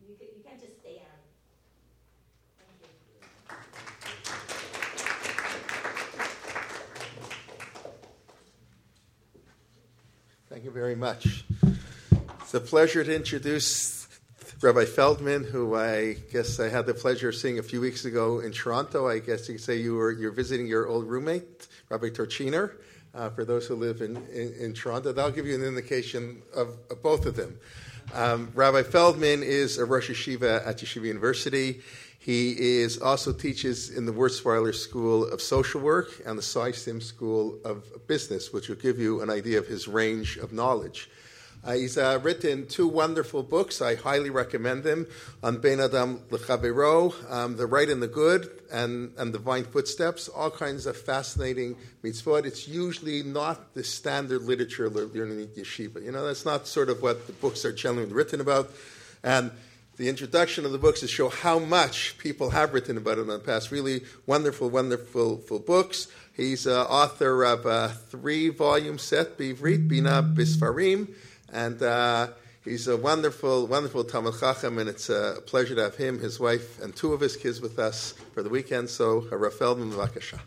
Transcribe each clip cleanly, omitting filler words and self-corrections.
You can't just stay out. Thank you. Thank you very much. It's a pleasure to introduce Rabbi Feldman, who I guess I had the pleasure of seeing a few weeks ago in Toronto. I guess you could say you're visiting your old roommate, Rabbi Torchiner, for those who live in Toronto. That'll give you an indication of both of them. Rabbi Feldman is a Rosh Yeshiva at Yeshiva University. He also teaches in the Wurzweiler School of Social Work and the Sysim School of Business, which will give you an idea of his range of knowledge. He's written 2 wonderful books. I highly recommend them, on Ben Adam L'Chavero, The Right and the Good, and Divine Footsteps, all kinds of fascinating mitzvot. It's usually not the standard literature learning in yeshiva. That's not sort of what the books are generally written about. And the introduction of the books is show how much people have written about it in the past. Really wonderful, wonderful books. He's author of a 3-volume set, Bivrit, Bina Bisfarim, and he's a wonderful, wonderful Talmid Chacham, and it's a pleasure to have him, his wife, and 2 of his kids with us for the weekend. So, Rav Feldman, b'vakasha.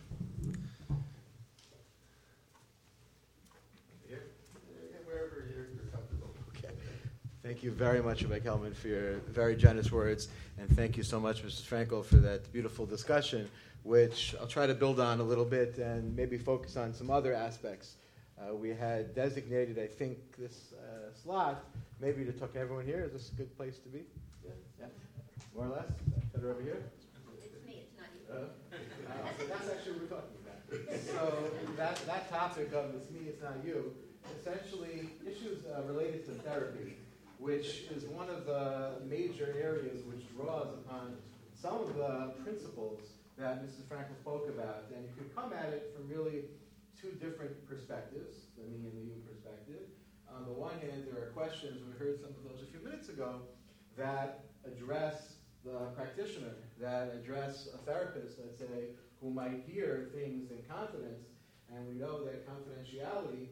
Thank you very much, Rabbi Kelman, for your very generous words, and thank you so much, Mrs. Frankel, for that beautiful discussion, which I'll try to build on a little bit and maybe focus on some other aspects. We had designated, I think, this slot maybe to talk to everyone here. Is this a good place to be? Yeah? More or less? Better over here? It's me, it's not you. So that's actually what we're talking about. So that topic of it's me, it's not you, essentially issues related to therapy, which is one of the major areas which draws upon some of the principles that Mrs. Frankel spoke about. And you could come at it from really 2 different perspectives, the me and the you perspective. On the one hand, there are questions, we heard some of those a few minutes ago, that address the practitioner, that address a therapist, let's say, who might hear things in confidence. And we know that confidentiality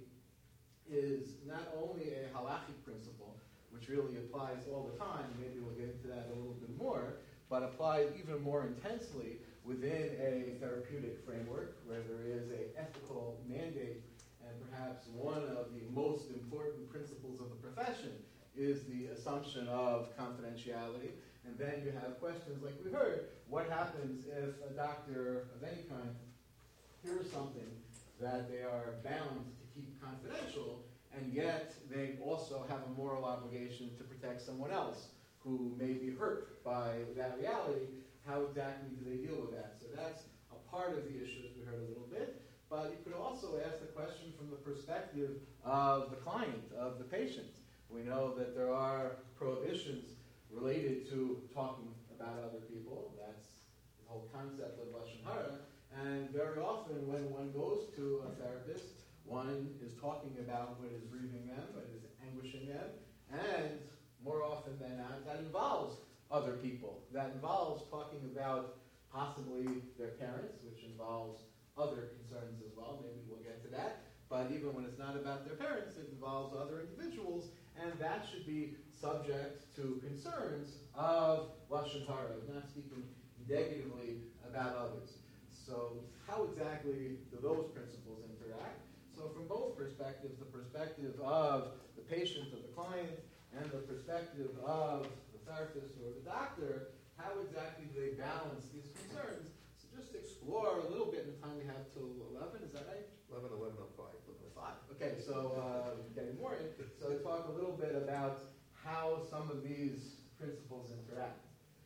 is not only a halachic principle, which really applies all the time, maybe we'll get into that a little bit more, but applies even more intensely within a therapeutic framework where there is an ethical mandate, and perhaps one of the most important principles of the profession is the assumption of confidentiality. And then you have questions like we heard, what happens if a doctor of any kind hears something that they are bound to keep confidential, and yet they also have a moral obligation to protect someone else who may be hurt by that reality? How exactly do they deal with that? So that's a part of the issue, as we heard a little bit. But you could also ask the question from the perspective of the client, of the patient. We know that there are prohibitions related to talking about other people. That's the whole concept of Lashon Hara. And very often when one goes to a therapist, one is talking about what is grieving them, what is anguishing them, and more often than not, that involves other people. That involves talking about possibly their parents, which involves other concerns as well. Maybe we'll get to that. But even when it's not about their parents, it involves other individuals, and that should be subject to concerns of Lashon Hara, of not speaking negatively about others. So how exactly do those principles interact? So from both perspectives, the perspective of the patient, of the client, and the perspective of the therapist or the doctor, how exactly do they balance these concerns? So just explore a little bit in the time we have till 11, is that right? 11:05. 5. Okay, so getting more in. So talk a little bit about how some of these principles interact.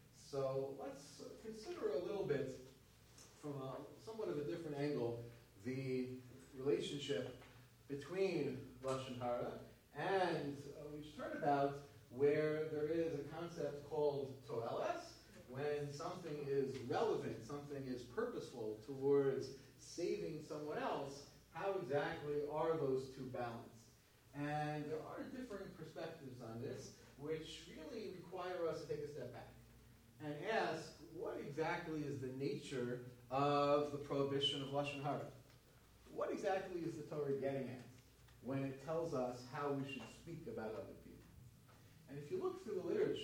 So let's consider a little bit from somewhat of a different angle the relationship between Lashon Hara and we just heard about where there is a concept called toeles, when something is relevant, something is purposeful towards saving someone else. How exactly are those two balanced? And there are differing perspectives on this, which really require us to take a step back and ask, what exactly is the nature of the prohibition of Lashon Hara? What exactly is the Torah getting at when it tells us how we should speak about other people? And if you look through the literature,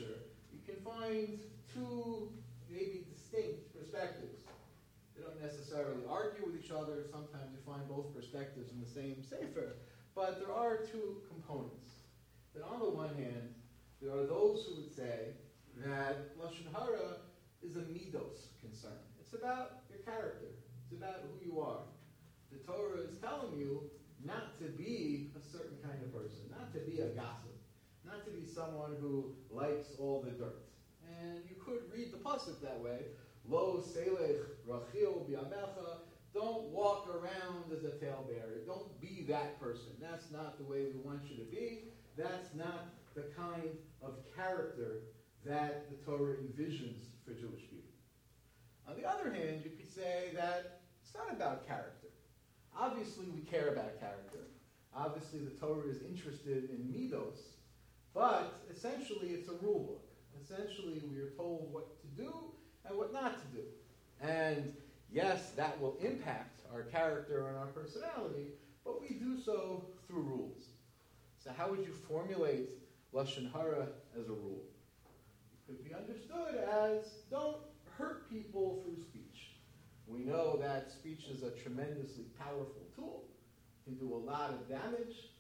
you can find two maybe distinct perspectives. They don't necessarily argue with each other. Sometimes you find both perspectives in the same sefer. But there are two components. That on the one hand, there are those who would say that Lashon Hara is a midos concern. It's about your character. It's about who you are. The Torah is telling you not to be a certain kind of person, not to be a gossip, not to be someone who likes all the dirt. And you could read the pasuk that way. Lo selech rachil bi'amecha. Don't walk around as a talebearer. Don't be that person. That's not the way we want you to be. That's not the kind of character that the Torah envisions for Jewish people. On the other hand, you could say that it's not about character. Obviously, we care about character. Obviously, the Torah is interested in midos. But essentially, it's a rule book. Essentially, we are told what to do and what not to do. And yes, that will impact our character and our personality, but we do so through rules. So how would you formulate Lashon Hara as a rule? It could be understood as don't hurt people through speech. We know that speech is a tremendously powerful tool. It can do a lot of damage.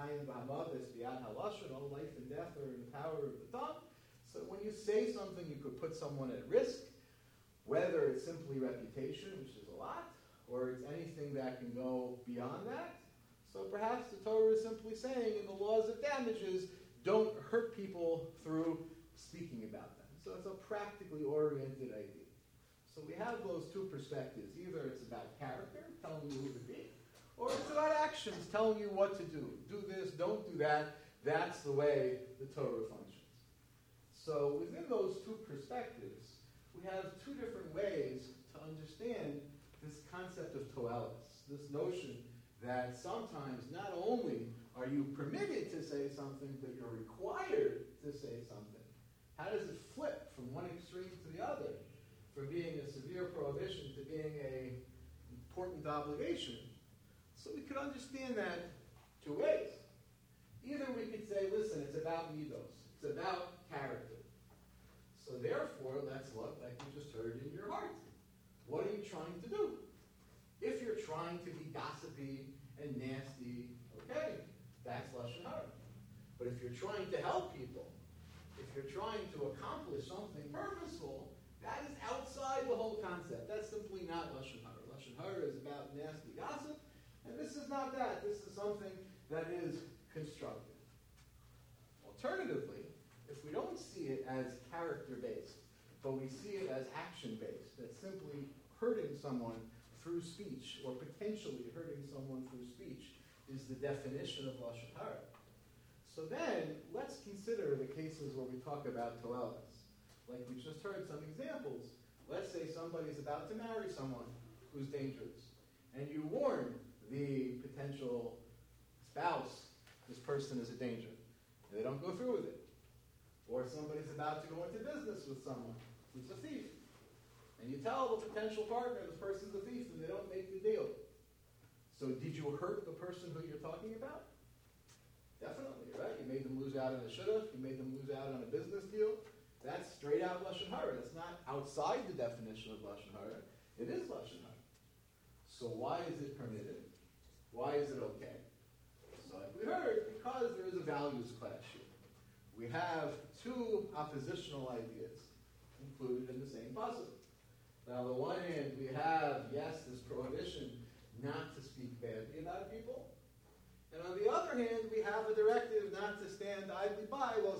All life and death are in the power of the tongue. So when you say something, you could put someone at risk, whether it's simply reputation, which is a lot, or it's anything that can go beyond that. So perhaps the Torah is simply saying in the laws of damages, don't hurt people through speaking about them. So it's a practically oriented idea. So we have those two perspectives. Either it's about character, telling you who to be, or it's about actions, telling you what to do. Do this, don't do that. That's the way the Torah functions. So within those two perspectives, we have two different ways to understand this concept of toelis, this notion that sometimes not only are you permitted to say something, but you're required to say something. How does it flip from one extreme to the other? From being a severe prohibition to being an important obligation. So we could understand that two ways. Either we could say, listen, it's about midos. It's about character. So therefore, let's look like we just heard in your heart. What are you trying to do? If you're trying to be gossipy and nasty, okay, that's Lashon Hara. But if you're trying to help people, if you're trying to accomplish something purposeful, that is outside the whole concept. That's simply not Lashon Hara. Lashon Hara is about nasty gossip, and this is not that. This is something that is constructive. Alternatively, if we don't see it as character-based, but we see it as action-based, that simply hurting someone through speech, or potentially hurting someone through speech, is the definition of Lashon Hara. So then, let's consider the cases where we talk about toelis. Like we just heard some examples. Let's say somebody's about to marry someone who's dangerous, and you warn the potential spouse, this person is a danger, and they don't go through with it. Or somebody's about to go into business with someone who's a thief, and you tell the potential partner this person's a thief, and they don't make the deal. So did you hurt the person who you're talking about? Definitely, right? You made them lose out on a shidduch, you made them lose out on a business deal. That's straight out Lashon Hara. That's not outside the definition of Lashon Hara. It is Lashon Hara. So why is it permitted? Why is it okay? So like we heard, because there is a values clash here. We have two oppositional ideas included in the same puzzle. Now, on the one hand, we have, yes, this prohibition not to speak badly about people. And on the other hand, we have a directive not to stand idly by when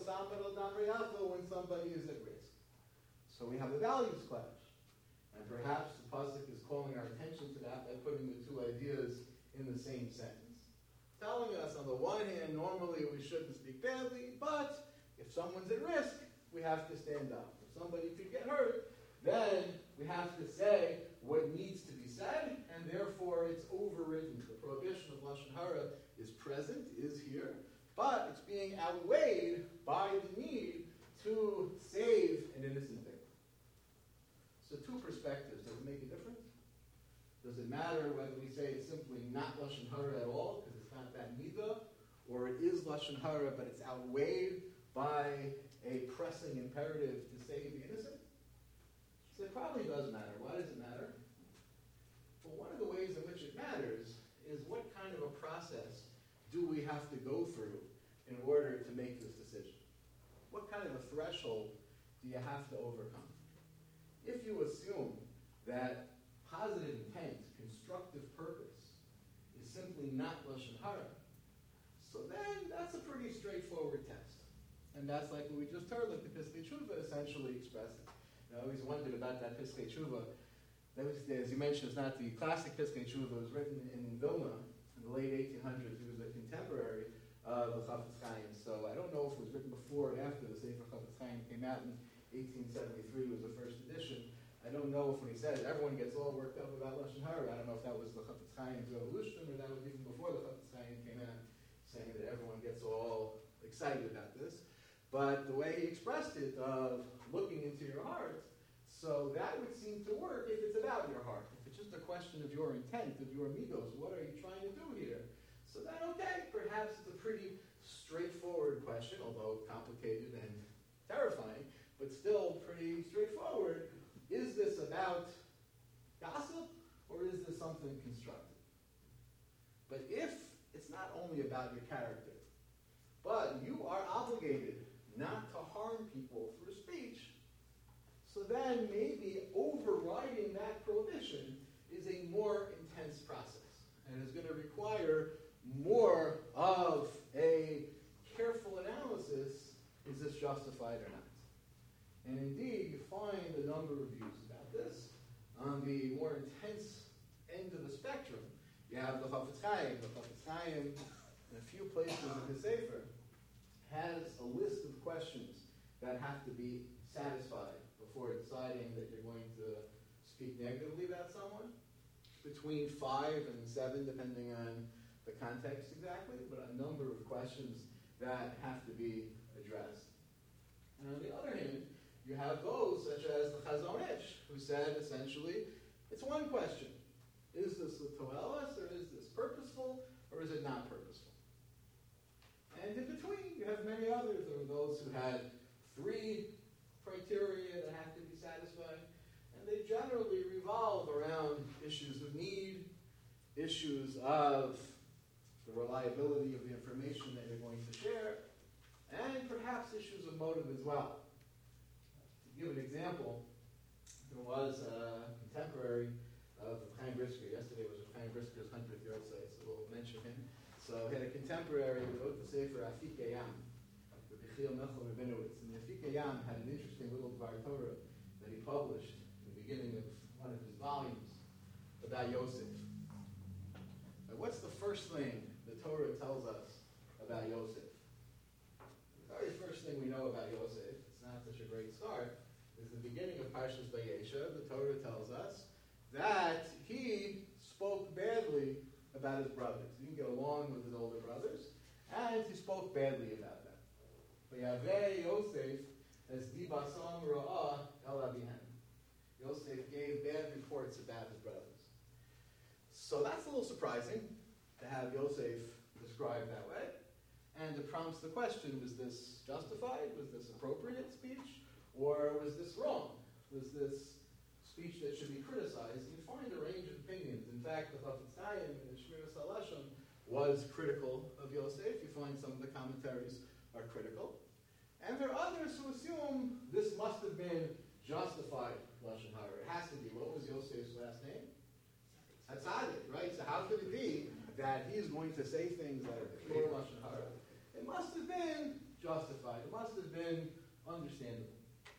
somebody is at risk. So we have a values clash. And perhaps the pasuk is calling our attention to that by putting the two ideas in the same sentence. Telling us, on the one hand, normally we shouldn't speak badly, but if someone's at risk, we have to stand up. If somebody could get hurt, then we have to say what needs to be said, and therefore it's overridden. The prohibition of Lashon Hara is present, is here, but it's being outweighed by the need to save an innocent victim. So two perspectives. Does it make a difference? Does it matter whether we say it's simply not Lashon Hara at all, because it's not that midah, or it is Lashon Hara, but it's outweighed by a pressing imperative to save the innocent? So it probably does matter. Why does it matter? Well, one of the ways in which it matters is what kind of a process do we have to go through in order to make this decision? What kind of a threshold do you have to overcome? If you assume that positive intent, constructive purpose, is simply not Lashon Hara, so then that's a pretty straightforward test. And that's like what we just heard, like the Piskei Tshuva essentially expressed it. I always wondered about that Piskei Tshuva. That was, as you mentioned, it's not the classic Piskei Tshuva. It was written in Vilna in the late 1800s. He was a contemporary of the Chafetz Chaim. So I don't know if it was written before or after the Sefer Chafetz Chaim came out in 1873 was the first edition. I don't know if when he said it, everyone gets all worked up about Lashon Hara. I don't know if that was the Chafetz Chaim's revolution or that was even before the Chafetz Chaim came out, saying that everyone gets all excited about this. But the way he expressed it of looking into your heart, so that would seem to work if it's about your heart. If it's just a question of your intent, of your amigos, what are you trying to do here? So then, okay, perhaps it's a pretty straightforward question, although complicated and terrifying, but still pretty straightforward. Is this about gossip, or is this something constructive? But if it's not only about your character, but you are obligated not to harm people through speech, so then maybe overriding that prohibition is a more intense process, and is going to require more of a careful analysis. Is this justified or not? And indeed, you find a number of views about this. On the more intense end of the spectrum, you have the Chafetz Chaim. The Chafetz Chaim, in a few places in his Sefer, has a list of questions that have to be satisfied before deciding that you're going to speak negatively about someone. Between 5 and 7, depending on the context exactly, but a number of questions that have to be addressed. And on the other hand, you have those such as the Chazon Ish, who said essentially, it's one question. Is this a toelis, or is this purposeful, or is it not purposeful? And in between, you have many others. There were those who had 3 criteria that have to be satisfied, and they generally revolve around issues of need, issues of the reliability of the information that you're going to share, and perhaps issues of motive as well. To give an example, there was a contemporary of Chaim Brisker. Yesterday was Chaim Brisker's 100th yahrzeit, so we'll mention him. So he had a contemporary who wrote the Sefer Afikei Yam, with Yechiel Nechel Rabinowitz. And the Afikei Yam had an interesting little Dvar Torah that he published at the beginning of one of his volumes about Yosef. Now, what's the first thing the Torah tells us about Yosef? The very first thing we know about Yosef, it's not such a great start, is the beginning of Parshas Vayeshev. The Torah tells us that he spoke badly about his brothers. He didn't get along with his older brothers, and he spoke badly about them. Vayaveh Yosef as dibasam ra'ah el avihem. Yosef gave bad reports about his brothers. So that's a little surprising to have Yosef described that way. And it prompts the question, was this justified? Was this appropriate speech? Or was this wrong? Was this speech that should be criticized? And you find a range of opinions. In fact, the Chafetz Chaim in the Shmiras HaLashon was critical of Yosef. You find some of the commentaries are critical. And there are others who assume this must have been justified Lashon Hara. It has to be. What was Yosef's last name? Hatzadik, right? So how could it be that he's going to say things that are pure Lashon Hara? It must have been justified. It must have been understandable.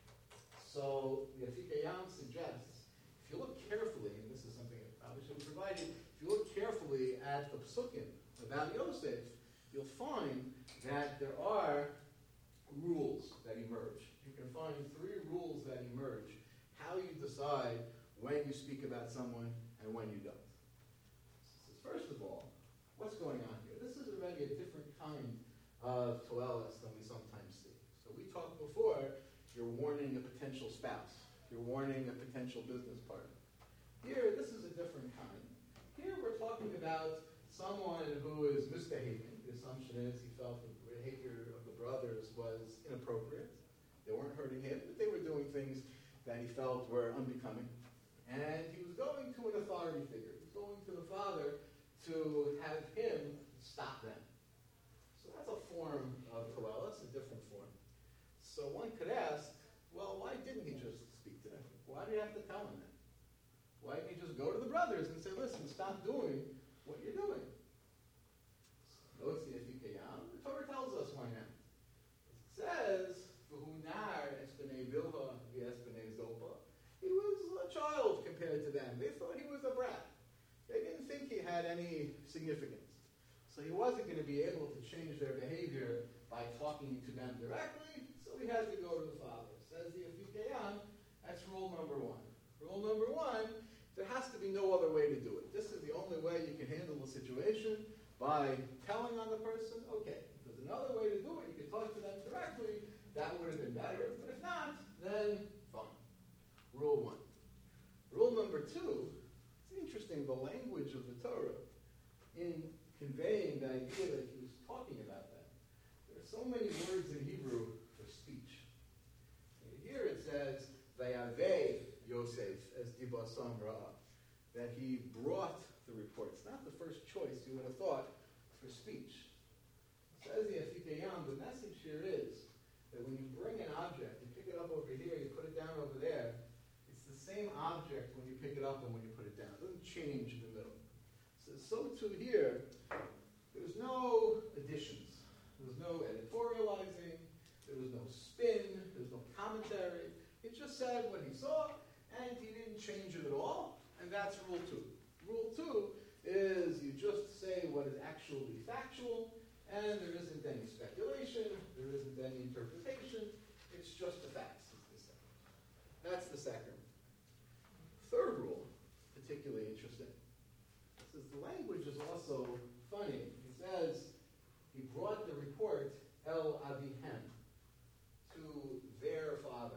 So the Afikei Yam suggests, if you look carefully, and this is something that probably should be provided, if you look carefully at the Psukim about Yosef, you'll find that there are rules that emerge. You can find 3 rules that emerge. How you decide when you speak about someone and when you don't. So first of all, what's going on here? This is already a different kind of toelis than we sometimes see. So we talked before, you're warning a potential spouse. You're warning a potential business partner. Here, this is a different kind. Here we're talking about someone who is misbehaving. The assumption is he felt the behavior of the brothers was They weren't hurting him, but they were doing things that he felt were unbecoming. And he was going to an authority figure. He was going to the father to have him stop them. So that's a form of Koheles, a different form. So one could ask, well, why didn't he just speak to them? Why do you have to tell him that? Why didn't he just go to the brothers and say, listen, stop doing what you're doing? Notice the Efikayam. The Torah tells us why not. It says, V'hunar espenei bilha v'espenei zopa. He was a child compared to them. They thought he was a brat. They didn't think he had any significance. So he wasn't going to be able to change their behavior by talking to them directly, so he had to go to the father. Says the Efikayam, that's rule number one. Rule number one, there has to be no other way to do it. This is the only way you can handle the situation, by telling on the person. Okay, if there's another way to do it, you can talk to them directly, that would have been better. But if not, then fine. Rule one. Rule number two, it's interesting, the language of the Torah in conveying the idea that he was talking about that. There are so many words in Hebrew for speech. Here it says, Vayaveh Yosef as Dibasam Ra'ah, that he brought the reports. Not the first choice you would have thought for speech. It says the Efikayam, the message here is that when you bring an object, you pick it up over here, you put it down over there, it's the same object when you pick it up and when you put it down. It doesn't change in the middle. So too here, there's no additions. There's no editorializing. There was no spin. There's no commentary. He just said what he saw, and he didn't change it at all, and that's rule two. Rule two is you just say what is actually factual, and there isn't any speculation, there isn't any interpretation, it's just the facts, as they say. That's the second. Third rule, particularly interesting. It says the language is also funny. He says he brought the report El Avihem to their father.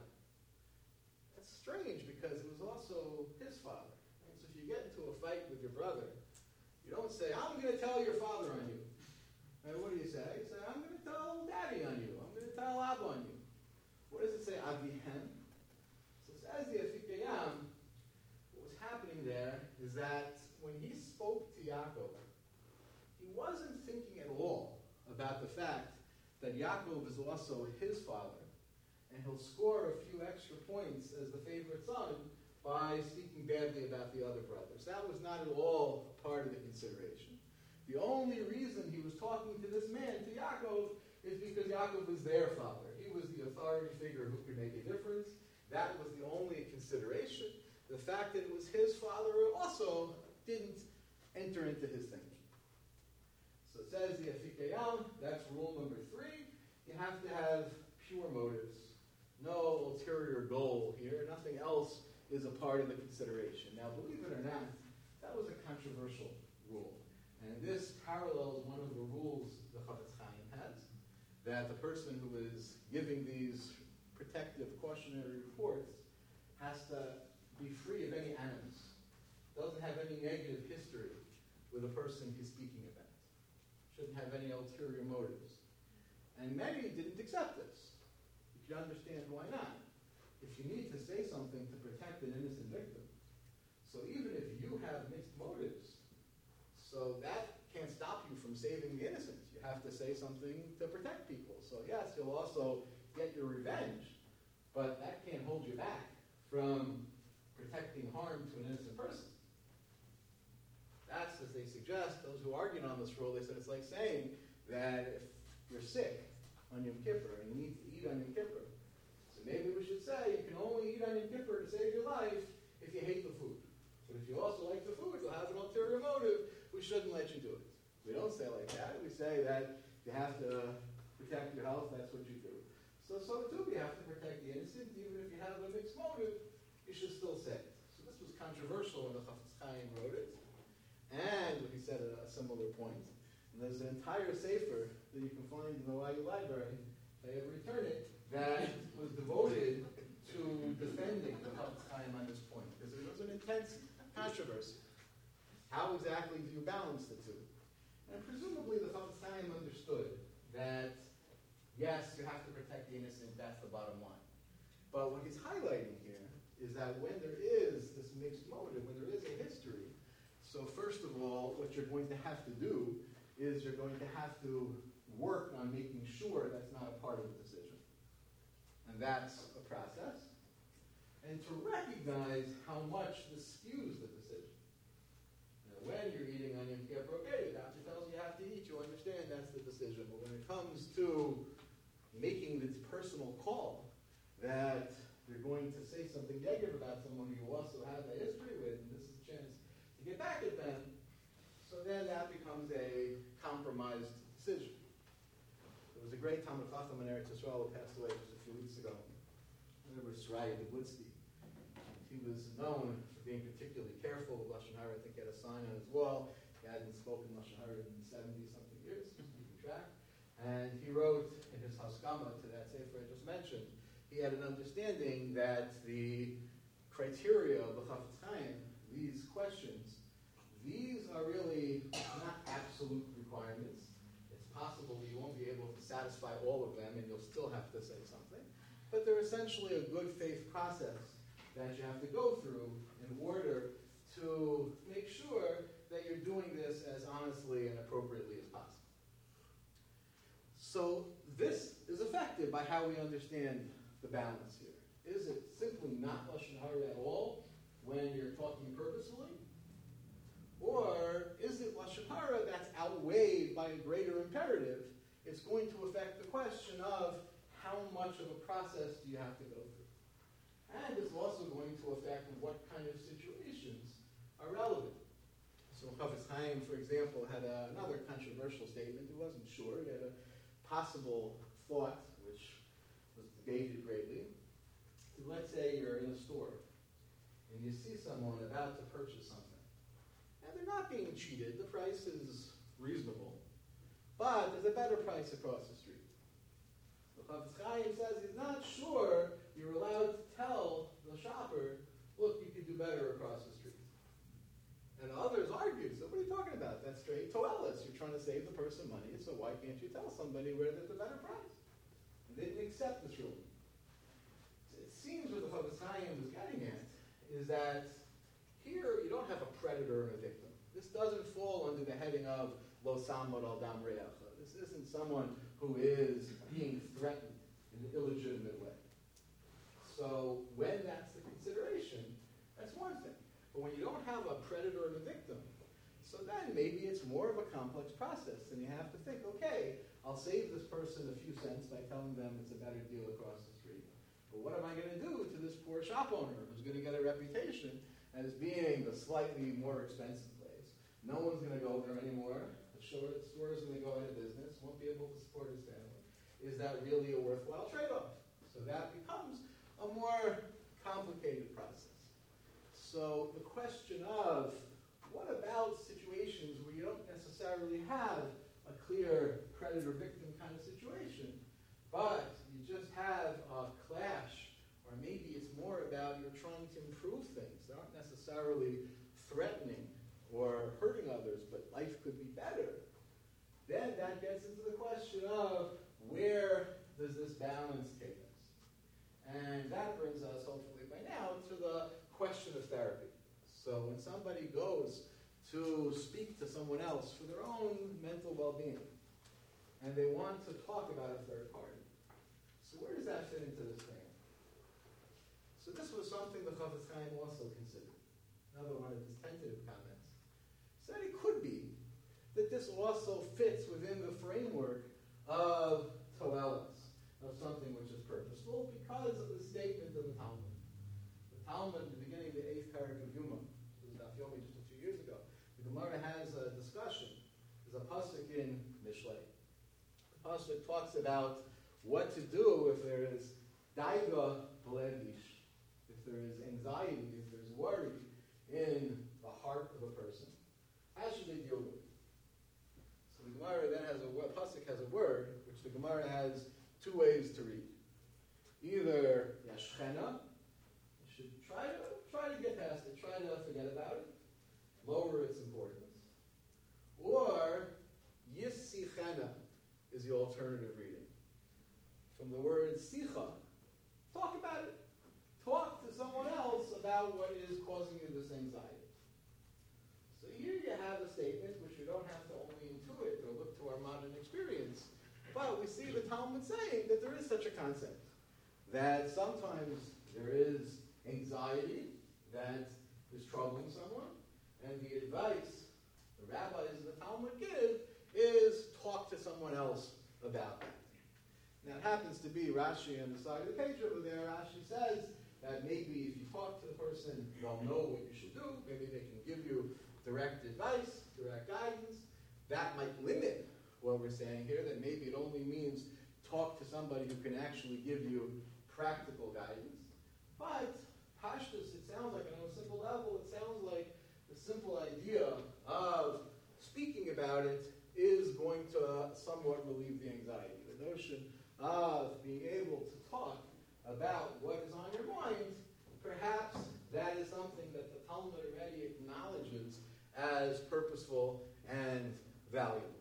That's strange because it was also his father. And so if you get into a fight with your brother, you don't say, I'm going to tell your father on you. And what do you say? You say, I'm going to tell daddy on you. I'm going to tell Abba on you. What does it say, Avihem? So it says the Efikayam, what was happening there is that when he spoke to Yaakov, he wasn't thinking at all about the fact that Yaakov is also his father, and he'll score a few extra points as the favorite son by speaking badly about the other brothers. That was not at all a part of the consideration. The only reason he was talking to this man, to Yaakov, is because Yaakov was their father. He was the authority figure who could make a difference. That was the only consideration. The fact that it was his father also didn't enter into his thinking. So it says the Efikayam, that's rule number 3. You have to have pure motives. No ulterior goal here. Nothing else is a part of the consideration. Now, believe it or not, that was a controversial rule. And this parallels one of the rules the Chafetz Chaim has, that the person who is giving these protective cautionary reports has to be free of any animus, doesn't have any negative history with the person he's speaking about, shouldn't have any ulterior motives. And many didn't accept this. You can understand why not. If you need to say something to protect an innocent victim, so even if you have mixed motives, so that can't stop you from saving the innocent. You have to say something to protect people. So yes, you'll also get your revenge, but that can't hold you back from protecting harm to an innocent person. That's, as they suggest, those who argued on this rule, they said it's like saying that if you're sick on Yom Kippur and you need to eat on Yom Kippur, so maybe we should say you can only eat on Yom Kippur to save your life if you hate the food. But if you also like the food, you'll have an ulterior motive, we shouldn't let you do it. We don't say like that. We say that you have to protect your health, that's what you do. So too, you have to protect the innocent, even if you have a mixed motive, you should still say it. So this was controversial when the Chafetz Chaim wrote it. And he said a similar point. And there's an entire sefer that you can find in the YU library, if I ever return it, that was devoted to defending the Chafetz Chaim on this point, because it was an intense controversy. How exactly do you balance the two? And presumably the Chafetz Chaim understood that, yes, you you have to protect the innocent, that's the bottom line. But what he's highlighting here is that when there is this mixed motive, when there is a history, so first of all, what you're going to have to do is you're going to have to work on making sure that's not a part of the decision. And that's a process. And to recognize how much this skews the decision. Now, when you're eating onion kipper, okay, the doctor tells you have to eat, you understand that's the decision. But when it comes to making this personal call that you're going to say something negative about someone who you also have a history with, and this is a chance to get back at them, so then that becomes a compromised decision. There was a great Talmud Chacham in Eretz Yisrael who passed away just a few weeks ago. His name was Sraya de Woodstein. He was known for being particularly careful with Lashon Hara. I think he had a sign on his wall. He hadn't spoken Lashon Hara in 70-something years, just keeping track. And he wrote in his Haskama to that sefer I just mentioned, he had an understanding that the criteria of the Chafetz Chaim, these questions, these are really not absolute requirements. It's possible that you won't be able to satisfy all of them and you'll still have to say something. But they're essentially a good faith process that you have to go through in order to make sure that you're doing this as honestly and appropriately as possible. So this is affected by how we understand the balance here. Is it simply not Lashon Hara at all when you're talking purposefully? Or is it Lashon Hara that's outweighed by a greater imperative? It's going to affect the question of how much of a process do you have to go through? And it's also going to affect what kind of situations are relevant. So Chafetz Chaim, for example, had another controversial statement. He wasn't sure. He had a possible thought, which was debated greatly. Let's say you're in a store, and you see someone about to purchase something. And they're not being cheated. The price is reasonable. But there's a better price across the street. The Chafetz Chaim says he's not sure you're allowed to tell the shopper, look, you could do better across the street. And others argued, so what are you talking about? That's straight toelis. You're trying to save the person money, so why can't you tell somebody where there's a better price? And they didn't accept this ruling. So it seems what the Chafetz Chaim was getting at is that here you don't have a predator and a victim. This doesn't fall under the heading of lo samad al dam re'echa. This isn't someone who is being threatened in an illegitimate way. So when that's the consideration, that's one thing. But when you don't have a predator and a victim, so then maybe it's more of a complex process, and you have to think, okay, I'll save this person a few cents by telling them it's a better deal across the street. But what am I going to do to this poor shop owner who's going to get a reputation as being the slightly more expensive place? No one's going to go there anymore. The store is going to go out of business, won't be able to support his family. Is that really a worthwhile trade-off? So that becomes a more complicated process. So the question of what about situations where you don't necessarily have a clear predator-victim kind of situation, but you just have a clash, or maybe it's more about you're trying to improve things. They aren't necessarily threatening or hurting others, but life could be better. Then that gets into the question of where does this balance take us? And that brings us, hopefully by now, to the question of therapy. So when somebody goes to speak to someone else for their own mental well-being, and they want to talk about a third party, so where does that fit into this thing? So this was something the Chafetz Chaim also considered. Another one of his tentative comments. Said it could be that this also fits within the framework of toelis, of something which is purposeful, because of the statement of the Talmud. The Talmud, at the beginning of the 8th parak of Yuma, it was Daf Yomi just a few years ago, the Gemara has a discussion. There's a pasuk in Mishlei. The pasuk talks about what to do if there is daiga b'levish, if there is anxiety, if there's worry in the heart of a person. How should they deal with it? So the Gemara then has pasuk has a word, which the Gemara has two ways to read. Either yashchena, you should try to get past it, try to forget about it, lower its importance. Or yisichena is the alternative reading. from the word sicha. Talk about it. Talk to someone else about what is causing you this anxiety. So here you have a statement which we don't have to only intuit or look to our modern experience, but we see the Talmud saying that there is such a concept, that sometimes there is anxiety that is troubling someone, and the advice the rabbis and the Talmud give is talk to someone else about that. Now it happens to be Rashi on the side of the page over there. Rashi says that maybe if you talk to the person, they'll know what you should do. Maybe they can give you direct advice, direct guidance. That might limit what we're saying here, that maybe it only means talk to somebody who can actually give you practical guidance. But Pashtus, it sounds like, on a simple level, it sounds like the simple idea of speaking about it is going to somewhat relieve the anxiety. The notion of being able to talk about what is on your mind, perhaps that is something that the Talmud already acknowledges as purposeful and valuable.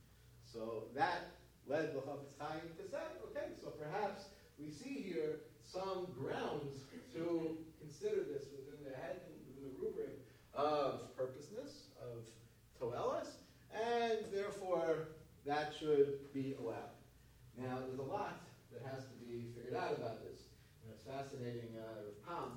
So that led the Chafetz Chaim to say, okay, so perhaps we see here some grounds to consider this within the head, within the rubric of purposeness, of toelis, and therefore that should be allowed. Now, there's a lot that has to be figured out about this. And it's fascinating. Rav Pam,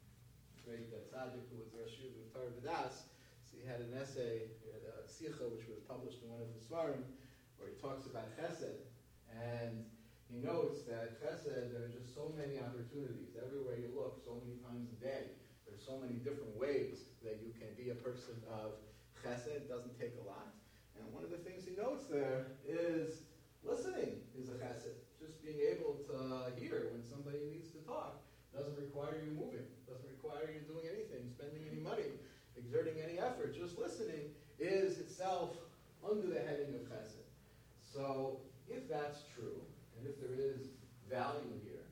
great tzaddik who was Rosh Yeshiva of Torah V'das, so he had an essay, a sicha, which was published in one of his svarim, where he talks about chesed, and he notes that chesed, there are just so many opportunities. Everywhere you look, so many times a day, there's so many different ways that you can be a person of chesed. It doesn't take a lot. And one of the things he notes there is listening is a chesed. Just being able to hear when somebody needs to talk doesn't require you moving, doesn't require you doing anything, spending any money, exerting any effort. Just listening is itself under the heading of chesed. So if that's true, and if there is value here,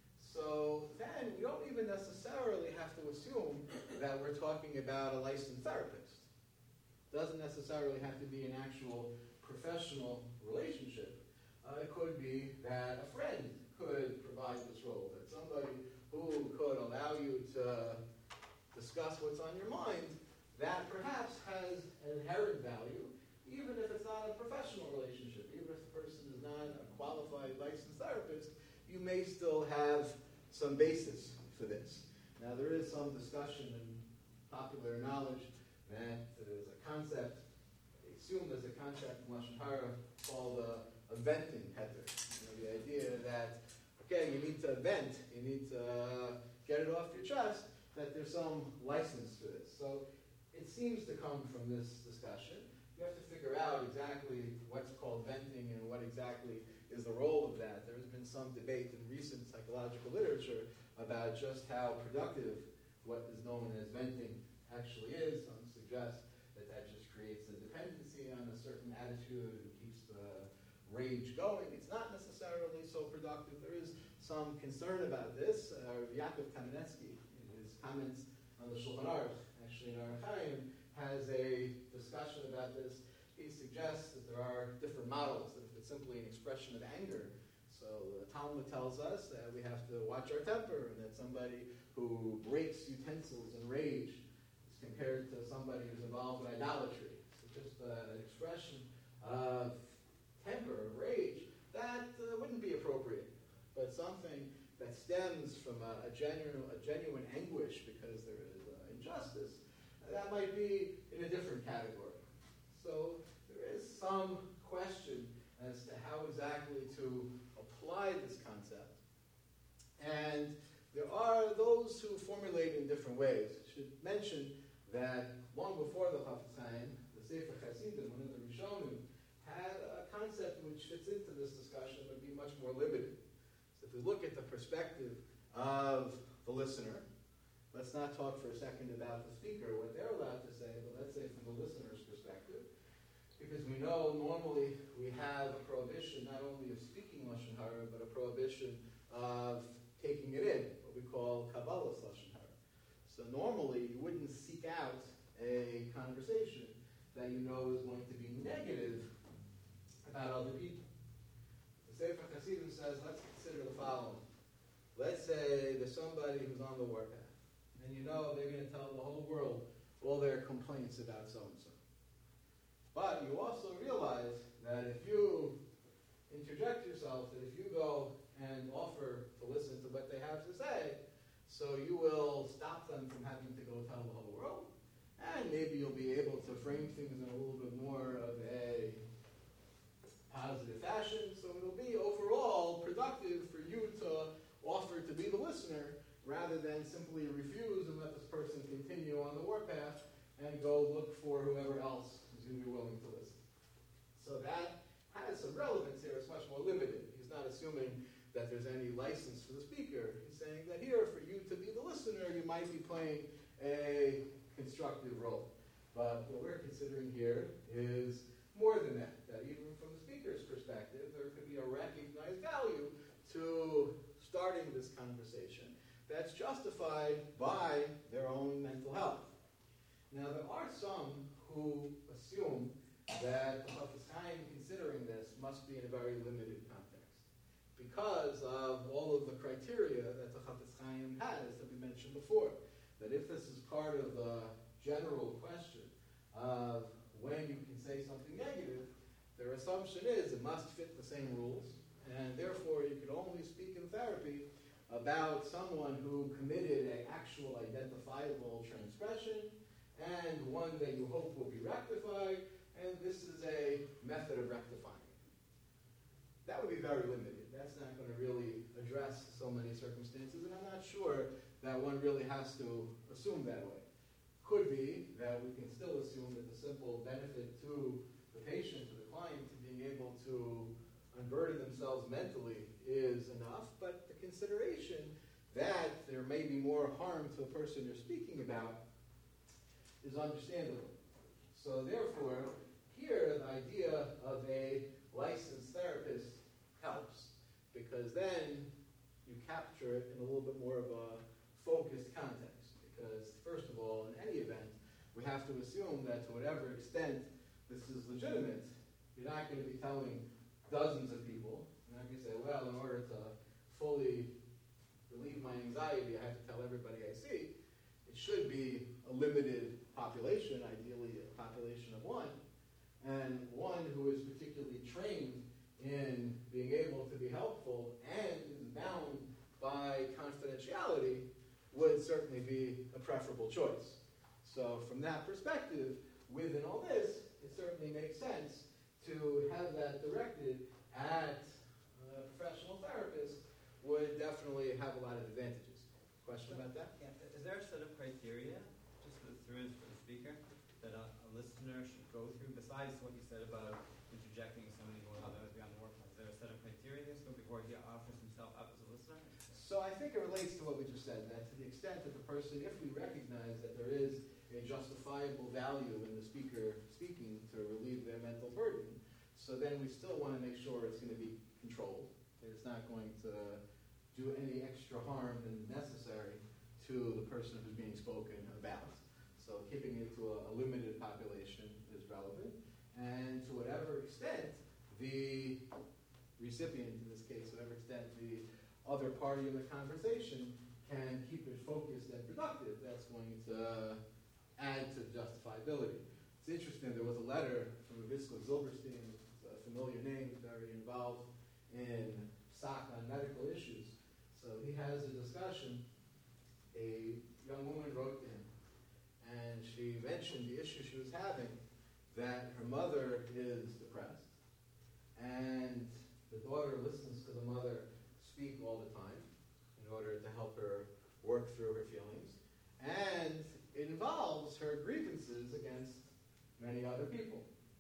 so then we don't even necessarily have to assume that we're talking about a licensed therapist. It doesn't necessarily have to be an actual professional relationship. It could be that a friend could provide this role, that somebody who could allow you to discuss what's on your mind, that perhaps has an inherent value, even if it's not a professional relationship, even if the person is not a qualified licensed therapist, you may still have some basis for this. Now, there is some discussion in popular knowledge that there's a concept, they assume there's a concept in Lashon Hara called a venting heter. The idea that, okay, you need to vent, you need to get it off your chest, that there's some license for this. So it seems to come from this discussion. You have to figure out exactly what's called venting and what exactly is the role of that. There's been some debate in recent psychological literature about just how productive what is known as venting actually is. Some suggest that that just creates a dependency on a certain attitude and keeps the rage going. It's not necessarily so productive. There is some concern about this. Yaakov Kamenetsky, in his comments on the Shulchan Aruch, actually in Aruch Chaim, has a discussion about this. He suggests that there are different models, that if it's simply an expression of anger, so the Talmud tells us that we have to watch our temper, and that somebody who breaks utensils in rage is compared to somebody who's involved in idolatry. So just an expression of temper, of rage, that wouldn't be appropriate. But something that stems from a genuine anguish because there is injustice, that might be in a different category. So there is some question as to how exactly to apply this concept. And there are those who formulate in different ways. I should mention that long before the Chafetz Chaim, the Sefer Chassidim, one of the Rishonim, had a concept which fits into this discussion but be much more limited. So if we look at the perspective of the listener, let's not talk for a second about the speaker, what they're allowed to say, but let's say from the listener's perspective. Because we know normally we have a prohibition not only of speaking Lashon Hara, but a prohibition of taking it in, what we call Kabbalah's Lashon Hara. So normally you wouldn't seek out a conversation that you know is going to be negative about other people. The Sefer Chassidim says, let's consider there's somebody who's on the warpath, and you know they're going to tell the whole world all their complaints about so-and-so. But you also realize that if you interject yourself, that if you go and offer to listen to what they have to say, so you will stop them from having to go tell the whole world, and maybe you'll be able to frame things in a little bit more of a positive fashion, so it'll be overall productive for you to offer to be the listener rather than simply refuse and let this person continue on the warpath and go look for whoever else is going to be willing to listen. So that has some relevance here. It's much more limited. He's not assuming that there's any license for the speaker. He's saying that here, for you to be the listener, you might be playing a constructive role. But what we're considering here is more than that, that even from the speaker's perspective, there could be a recognized value to starting this conversation that's justified by their own mental health. Now, there are some who assume that the Chafetz Chaim, considering this, must be in a very limited context because of all of the criteria that the Chafetz Chaim has that we mentioned before. That if this is part of the general question of when you can say something negative, their assumption is it must fit the same rules, and therefore you could only speak in therapy about someone who committed an actual identifiable transgression and one that you hope will be rectified, and this is a method of rectifying. That would be very limited. That's not going to really address so many circumstances, and I'm not sure that one really has to assume that way. Could be that we can still assume that the simple benefit to the patient, to the client, to being able to unburden themselves mentally is enough, but the consideration that there may be more harm to the person you're speaking about is understandable. So therefore, here the idea of a licensed therapist helps, because then you capture it in a little bit more of a focused context. Because first of all, in any event, we have to assume that to whatever extent this is legitimate, you're not going to be telling dozens of people. You're not going to say, well, in order to fully relieve my anxiety, I have to tell everybody I see. It should be a limited population, ideally a population of one, and one who is particularly trained in being able to be helpful and is bound by confidentiality would certainly be a preferable choice. So from that perspective, within all this, it certainly makes sense to have that directed at a professional therapist would definitely have a lot of advantages. Question about that? Yeah. Is there a set of criteria, just for the speaker, that a listener should go through, besides what you said about interjecting somebody who will otherwise be on the workplace? Is there a set of criteria before he offers himself up as a listener? So I think it relates to what we just said, that to the extent that the person, if we recognize that there is a justifiable value in the speaker speaking to relieve their mental burden, so then we still want to make sure it's going to be controlled. It's not going to do any extra harm than necessary to the person who's being spoken about. So keeping it to a limited population is relevant. And to whatever extent the recipient, in this case, whatever extent the other party in the conversation can keep it focused and productive, that's going to add to justifiability. It's interesting, there was a letter from Ravitsko Zilberstein, a familiar name, very involved in SOC on medical issues. So he has a discussion. A young woman wrote to him, and she mentioned the issue she was having, that her mother is depressed, and the daughter listens to the mother speak all the time in order to help her work through her feelings. And it involves her grievances against many other people.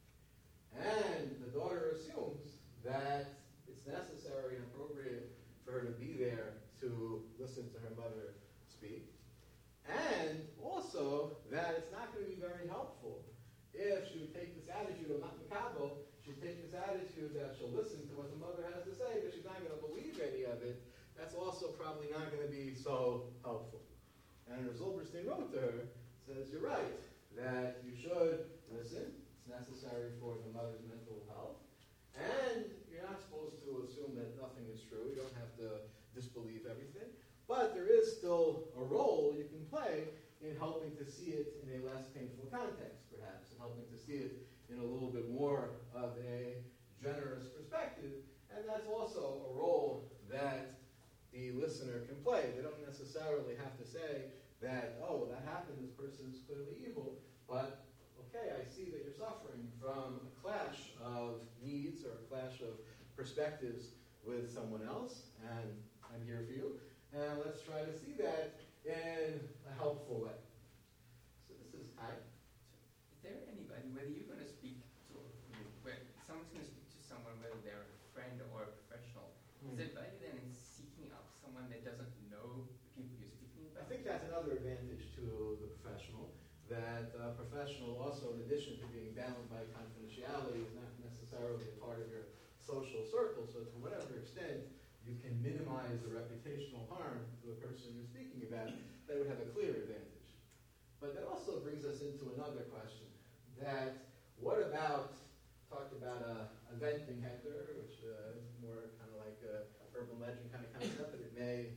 And the daughter assumes that it's necessary and appropriate for her to be there to listen to her mother speak. And also that it's not going to be very helpful if she would take this attitude of not makabel. She'd take this attitude that she'll listen to what the mother has to say, but she's not going to believe any of it. That's also probably not going to be so helpful. And Zilberstein wrote to her, says, you're right, that you should listen. It's necessary for the mother's mental health. And you're not supposed to assume that nothing is true. You don't have to disbelieve everything. But there is still a role you can play in helping to see it in a less painful context, perhaps, and helping to see it in a little bit more of a generous perspective. And that's also a role that the listener can play. They don't necessarily have to say that, oh, that happened, this person is clearly evil, but, okay, I see that you're suffering from a clash of needs or a clash of perspectives with someone else, and I'm here for you, and let's try to see that in a helpful way. So this is hi. Is there anybody, whether you're going to speak to, where someone's going to speak to someone, whether they're a friend or a professional, is there value then in seeking out someone that doesn't know the people you're speaking I about? think that's another advantage to the professional, that a professional also, in addition to being bound by confidentiality, is not necessarily a part of your social circle, so to whatever extent you can minimize the reputational harm to the person you're speaking about, that would have a clear advantage. But that also brings us into another question, that what about, talked about a venting heter, which is more kind of like a urban legend kind of concept, but it may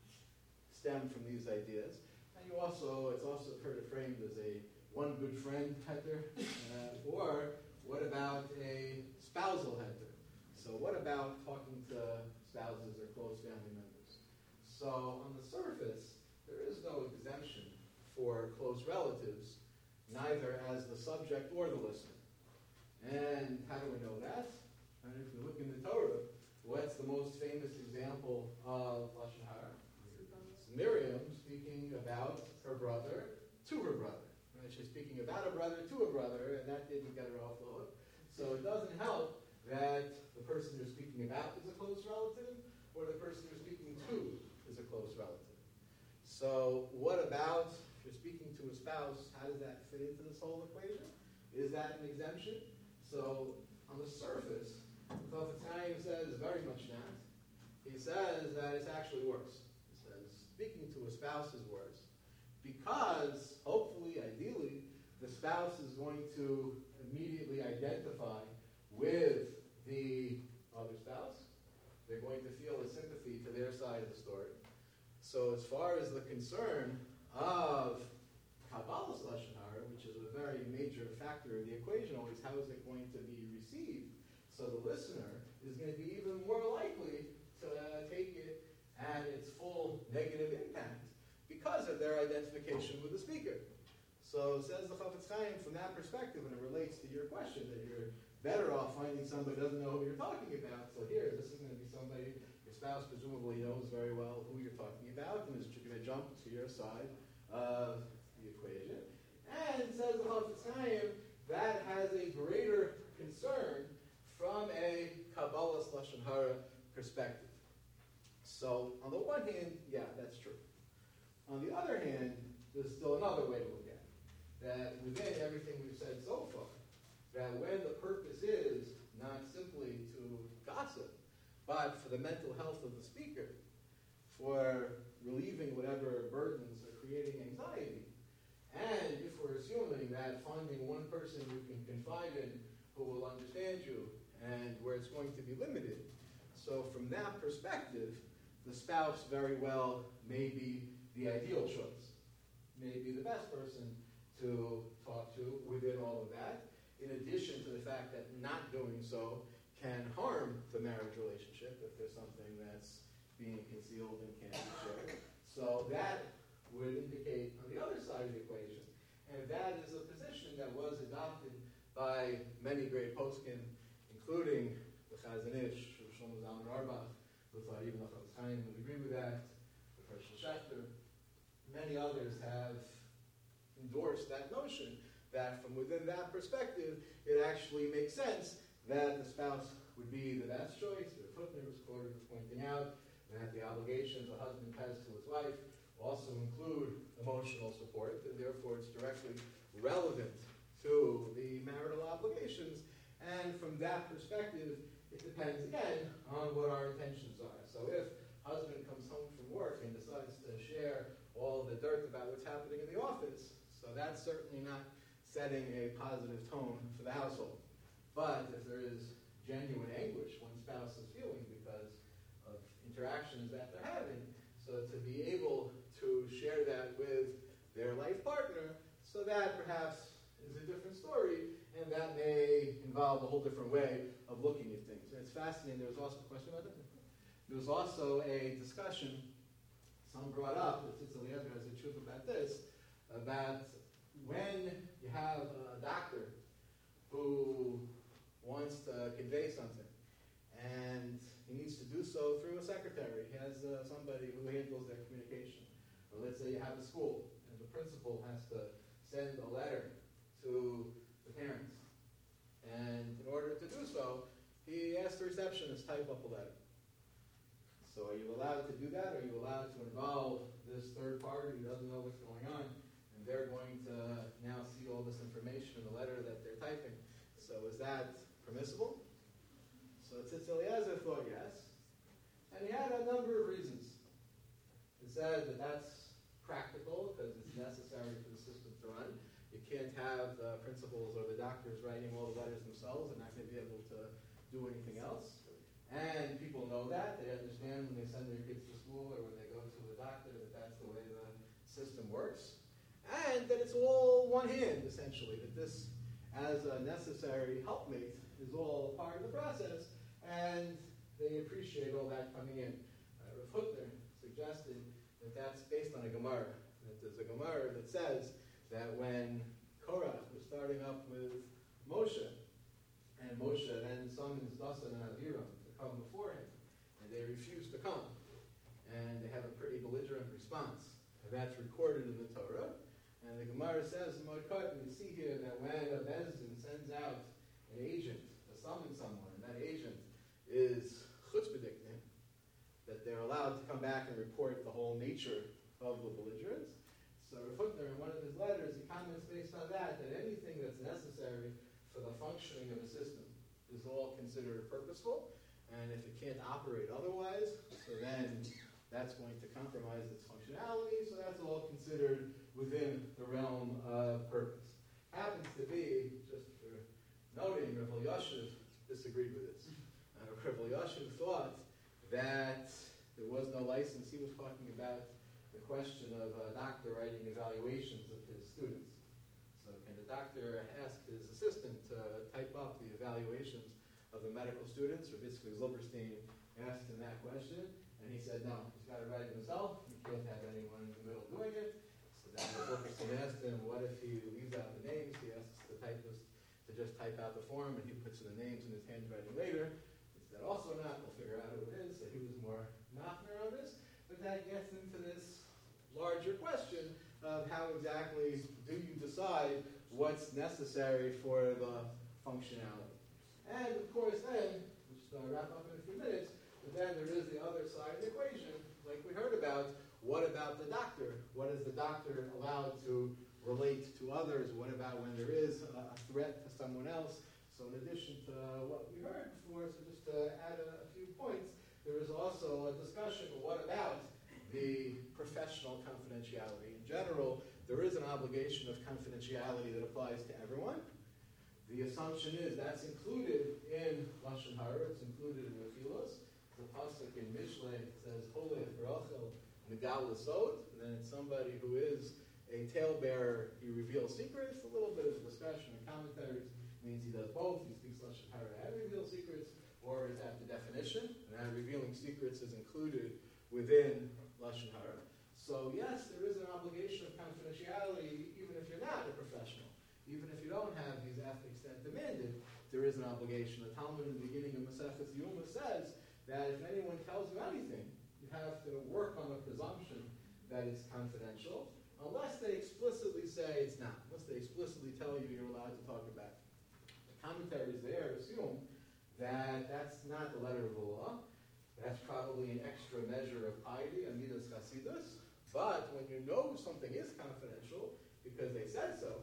stem from these ideas. And it's also heard it framed as a one good friend heter, or what about a spousal heter? So what about talking to spouses or close family members? So on the surface, there is no exemption for close relatives, neither as the subject or the listener. And how do we know that? And if we look in the Torah, what's the most famous example of Lashon Hara? It's Miriam speaking about her brother to her brother. Right? She's speaking about a brother to a brother, and that didn't get her off the hook. So it doesn't help that the person you're speaking about is a close relative, or the person you're speaking to is a close relative. So what about, if you're speaking to a spouse, how does that fit into this whole equation? Is that an exemption? So on the surface, Chafetz Chaim says very much not. He says that it's actually worse. He says speaking to a spouse is worse because, hopefully, ideally, the spouse is going to immediately identify with the other spouse. They're going to feel a sympathy to their side of the story. So as far as the concern of Kabbalah's Lashon Hara, which is a very major factor in the equation, always how is it going to be received? So the listener is going to be even more likely to take it at its full negative impact because of their identification with the speaker. So says the Chafetz Chaim from that perspective, and it relates to your question, that you're better off finding somebody who doesn't know who you're talking about. So here, this is going to be somebody your spouse presumably knows very well who you're talking about, and is going to jump to your side of the equation. And says the Chafetz Chaim, that has a greater concern from a Kabbalah's Lashon Hara perspective. So on the one hand, yeah, that's true. On the other hand, there's still another way to look at it. That within everything we've said so far, that when the purpose is not simply to gossip, but for the mental health of the speaker, for relieving whatever burdens are creating anxiety, and if we're assuming that finding one person you can confide in who will understand you, and where it's going to be limited, so from that perspective, the spouse very well may be the ideal choice, may be the best person to talk to within all of that, in addition to the fact that not doing so can harm the marriage relationship if there's something that's being concealed and can't be shared. So that would indicate on the other side of the equation, and that is a position that was adopted by many great poskim, including the Chazon Ish, Shlomo Zalman Auerbach, the even the Chafetz Chaim would agree with that, the Hershel Schachter. Many others have endorsed that notion that from within that perspective, it actually makes sense that the spouse would be the best choice. The footnote was quoted as pointing out that the obligations a husband has to his wife also include emotional support, and therefore it's directly relevant to the marital obligations. And from that perspective, it depends again on what our intentions are. So if husband comes home from work and decides to share all the dirt about what's happening in the office, so that's certainly not setting a positive tone for the household. But if there is genuine anguish one spouse is feeling because of interactions that they're having, So to be able to share that with their life partner, so that perhaps is a different story, and that may involve a whole different way of looking at things. And it's fascinating. There was also a question about that. There was also a discussion, someone brought up, that Tzitz Eliezer has a truth about this, about when you have a doctor who wants to convey something, and he needs to do so through a secretary. He has somebody who handles their communication. Or let's say you have a school, and the principal has to send a letter to the parents. And in order to do so, he asks the receptionist to type up a letter. So are you allowed to do that? Or are you allowed to involve this third party who doesn't know what's going on? And they're going to now see all this information in the letter that they're typing. So is that permissible? So Tzitz Eliezer thought yes. And he had a number of reasons. He said that that's practical because it's necessary for the system to run. You can't have the principals or the doctors writing all the letters themselves and not going to be able to do anything else. And people know that. They understand when they send their kids to school or when they go to the doctor that that's the way the system works. And that it's all one hand, essentially, that this, as a necessary helpmate, is all part of the process. And they appreciate all that coming in. Rav Hutner suggested that that's based on a Gemara. That there's a Gemara that says that when Korah was starting up with Moshe, and Moshe then summons Dasan and Aviram to come before him, and they refuse to come, and they have a pretty belligerent response. And that's recorded in the Torah. And the Gemara says in Moed we see here that when a Bezdin sends out an agent to summon someone, and that agent is chutzpahdik, that they're allowed to come back and report the whole nature of the belligerence. So Rav Hutner, in one of his letters, he comments based on that anything that's necessary for the functioning of a system is all considered purposeful, and if it can't operate otherwise, so then that's going to compromise its functionality, so that's all considered within the realm of purpose. Happens to be, just for noting, Rav Elyashiv disagreed with this. Rav Elyashiv thought that there was no license. He was talking about the question of a doctor writing evaluations of his students. So can the doctor ask his assistant to type up the evaluations of the medical students? Or basically Zilberstein asked him that question, and he said no, he's got to write it himself. He can't have anyone in the middle doing it. So then Zilberstein asked him, what if he leaves out the names? He asks the typist to just type out the form, and he puts the names in his handwriting later. Is that also not? We'll figure out who it is. So he was more machmir on this. But that gets into this larger question of how exactly do you decide what's necessary for the functionality. And of course then, we'll just wrap up in a few minutes, but then there is the other side of the equation, like we heard about. What about the doctor? What is the doctor allowed to relate to others? What about when there is a threat to someone else? So in addition to what we heard before, so just to add a few points, there is also a discussion of what about the professional confidentiality. In general, there is an obligation of confidentiality that applies to everyone. The assumption is that's included in Lashon Hara, it's included in Refilos. The pasuk in Mishlei says, Holech Rachel Megal L'Sod, and then it's somebody who is a talebearer, he reveals secrets. A little bit of discussion in commentaries means he does both. He speaks Lashon Hara and reveals secrets, or is that the definition? And that revealing secrets is included within Lashon Hara. So yes, there is an obligation of confidentiality even if you're not a professional. Even if you don't have these ethics that demand it, there is an obligation. The Talmud in the beginning of Maseches Yoma says that if anyone tells you anything, you have to work on the presumption that it's confidential, unless they explicitly say it's not, unless they explicitly tell you you're allowed to talk about it. The commentaries there assume that that's not the letter of the law. That's probably an extra measure of piety, amidas chasidus. But when you know something is confidential because they said so,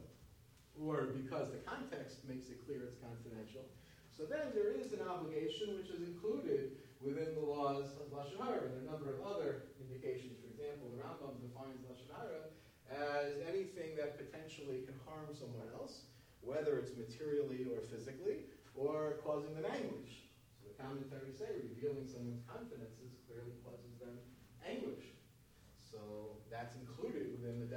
or because the context makes it clear it's confidential, so then there is an obligation which is included within the laws of Lashon Hara. And there are a number of other indications. For example, the Rambam defines Lashon Hara as anything that potentially can harm someone else, whether it's materially or physically, or causing them anguish. So the commentaries say revealing someone's confidences clearly causes them anguish.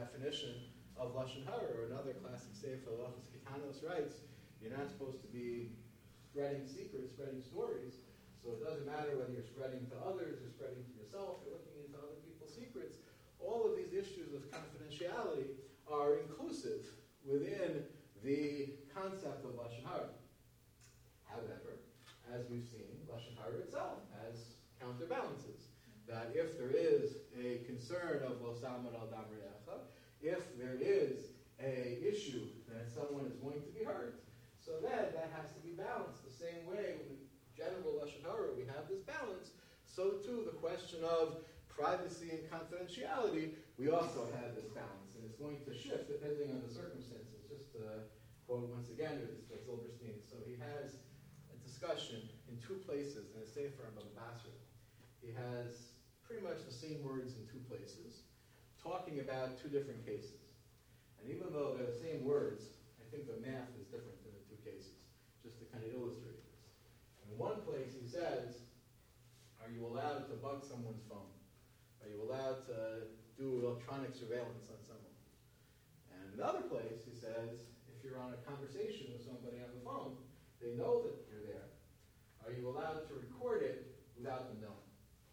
definition of Lashon Hara, or another classic sefer, Halachos Ketanos, writes, you're not supposed to be spreading secrets, spreading stories. So it doesn't matter whether you're spreading to others or spreading to yourself or looking into other people's secrets. All of these issues of confidentiality are inclusive within the concept of Lashon Hara. However, as we've seen, Lashon Hara itself has counterbalances. That if there is a concern of Lo Samar al Dam Re'echa, if there is a issue that someone is going to be hurt, so then that has to be balanced. The same way with general Lashon Hara, we have this balance, so too the question of privacy and confidentiality, we also have this balance. And it's going to shift depending on the circumstances. Just to quote once again with Zilberstein. So he has a discussion in two places in a Sefer on Baba Basra. He has pretty much the same words in two places, talking about two different cases. And even though they're the same words, I think the math is different in the two cases, just to kind of illustrate this. In one place he says, are you allowed to bug someone's phone? Are you allowed to do electronic surveillance on someone? And in another place he says, if you're on a conversation with somebody on the phone, they know that you're there. Are you allowed to record it without them knowing?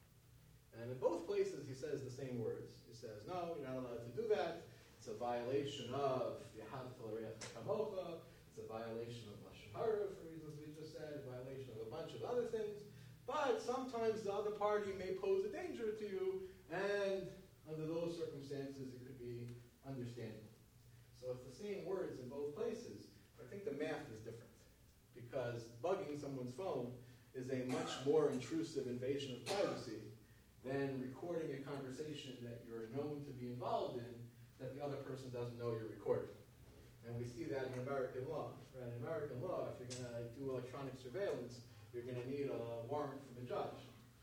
And in both places he says the same words. He says, no, you're not allowed to do that. It's a violation of Yehavta L'Re'echa Kamocha. It's a violation of Lashon Hara, for reasons we just said, a violation of a bunch of other things. But sometimes the other party may pose a danger to you, and under those circumstances it could be understandable. So it's the same words in both places, but I think the math is different. Because bugging someone's phone is a much more intrusive invasion of privacy than recording a conversation that you're known to be involved in that the other person doesn't know you're recording. And we see that in American law. Right? In American law, if you're going to do electronic surveillance, you're going to need a warrant from a judge.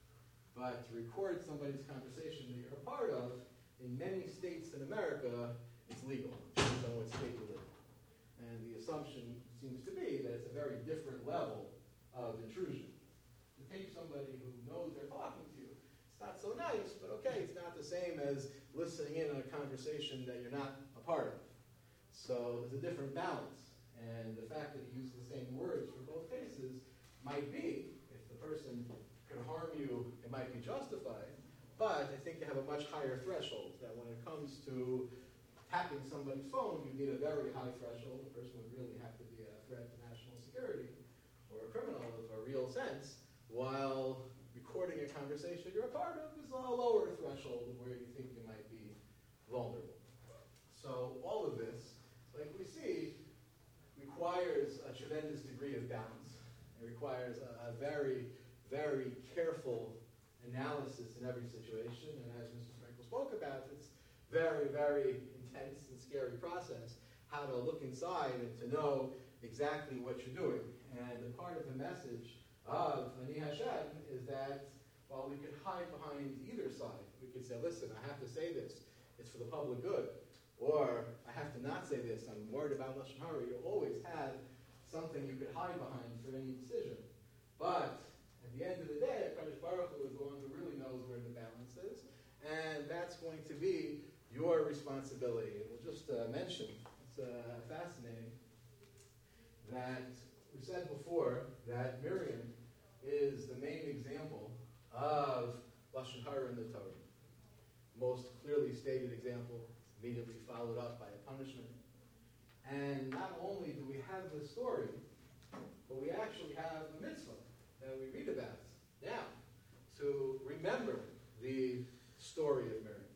But to record somebody's conversation that you're a part of, in many states in America, it's legal, depends on what state you live in. And the assumption seems to be that it's a very different level of intrusion. To take somebody who knows they're talking to you, it's not so nice, but okay, it's not the same as listening in on a conversation that you're not a part of. So there's a different balance. And the fact that he used the same words for both cases might be, if the person could harm you, it might be justified. But I think you have a much higher threshold, that when it comes to tapping somebody's phone, you need a very high threshold. The person would really have to be a threat to national security or a criminal in a real sense, while recording a conversation you're a part of is a lower threshold where you think you might be vulnerable. So all of this, like we see, requires a tremendous degree of balance. It requires a very, very careful analysis in every situation. And as Mr. Sprinkle spoke about, it's very, very intense and scary process how to look inside and to know exactly what you're doing. And the part of the message of Ani Hashem is that while we could hide behind either side, we could say, listen, I have to say this, it's for the public good. Or I have to not say this, I'm worried about Lashon Hara. You always have something you could hide behind for any decision. But at the end of the day, HaKadosh Baruch Hu is the one who really knows where the balance is, and that's going to be your responsibility. And we'll just mention, it's fascinating, that we said before that Miriam is the main example of Lashon Hara in the Torah. Most clearly stated example, immediately followed up by a punishment. And not only do we have this story, but we actually have a mitzvah that we read about now to remember the story of Miriam.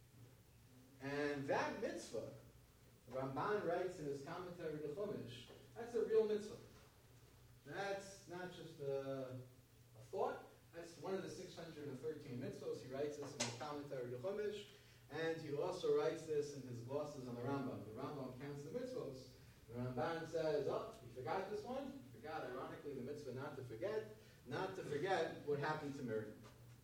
And that mitzvah, Ramban writes in his commentary to Chumash, that's a real mitzvah. That's not just a thought. That's one of the 613 mitzvahs. He writes this in his commentary to Chumash, and he also writes this in his glosses on the Rambam. The Rambam counts the mitzvahs. The Ramban says, oh, you forgot this one? You forgot, ironically, the mitzvah not to forget what happened to Miriam.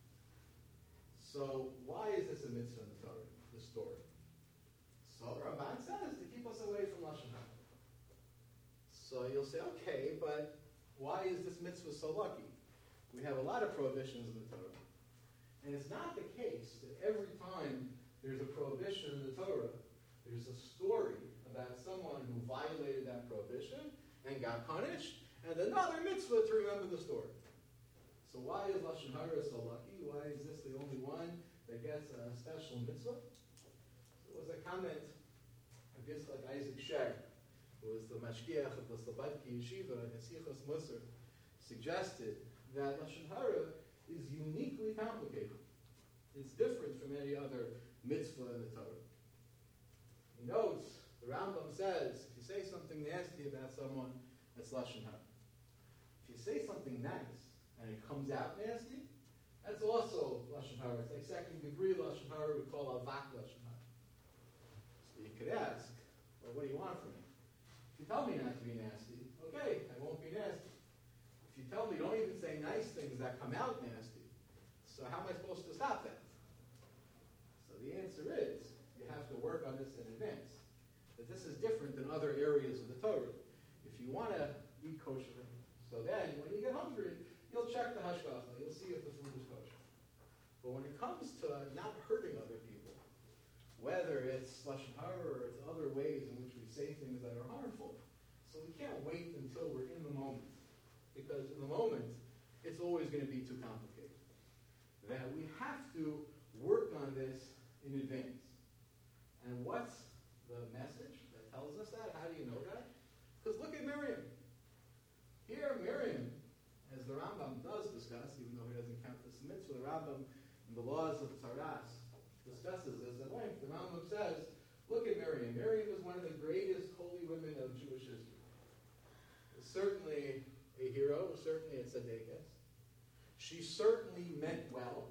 So why is this a mitzvah in the Torah, this story? So the Ramban says to keep us away from Lashon Hara. So you'll say, okay, but why is this mitzvah so lucky? We have a lot of prohibitions in the Torah. And it's not the case that every time there's a prohibition in the Torah There's a story about someone who violated that prohibition and got punished, and another mitzvah to remember the story. So why is Lashon Hara so lucky? Why is this the only one that gets a special mitzvah? There was a comment, I guess like Isaac Sher, who was the mashgiach of the Slobodki Yeshiva in Hasichos Musar, suggested that Lashon Hara is uniquely complicated. It's different from any other mitzvah in the Torah. He notes, the Rambam says, if you say something nasty about someone, that's Lashon Hara. If you say something nice, and it comes out nasty, that's also Lashon Hara. It's like second degree Lashon Hara we call Avak Lashon Hara. So you could ask, well, what do you want from me? If you tell me not to be nasty, okay, I won't be nasty. If you tell me don't even say nice things that come out nasty, so how am I supposed to stop that? So the answer is, you have to work on this in advance. That this is different than other areas of the Torah. If you want to eat kosher, so then when you get hungry, you'll check the hashgacha, you'll see if the food is kosher. But when it comes to not hurting other people, whether it's Lashon Hara or it's other ways in which we say things that are harmful, so we can't wait until we're in the moment. Because in the moment, it's always going to be too complicated. That we have to work on this in advance. And what's the message that tells us that? How do you know that? Because look at Miriam. Here, Miriam, as the Rambam does discuss, even though he doesn't count this mitzvah, the Rambam in the laws of Tzaras discusses this at length. The Rambam says, look at Miriam. Miriam was one of the greatest holy women of Jewish history. Certainly a hero, certainly a tzaddikas. She certainly meant well.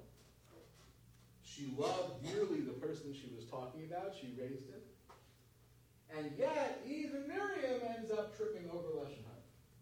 She loved dearly the person she was talking about. She raised him. And yet, even Miriam ends up tripping over Lashon Hara.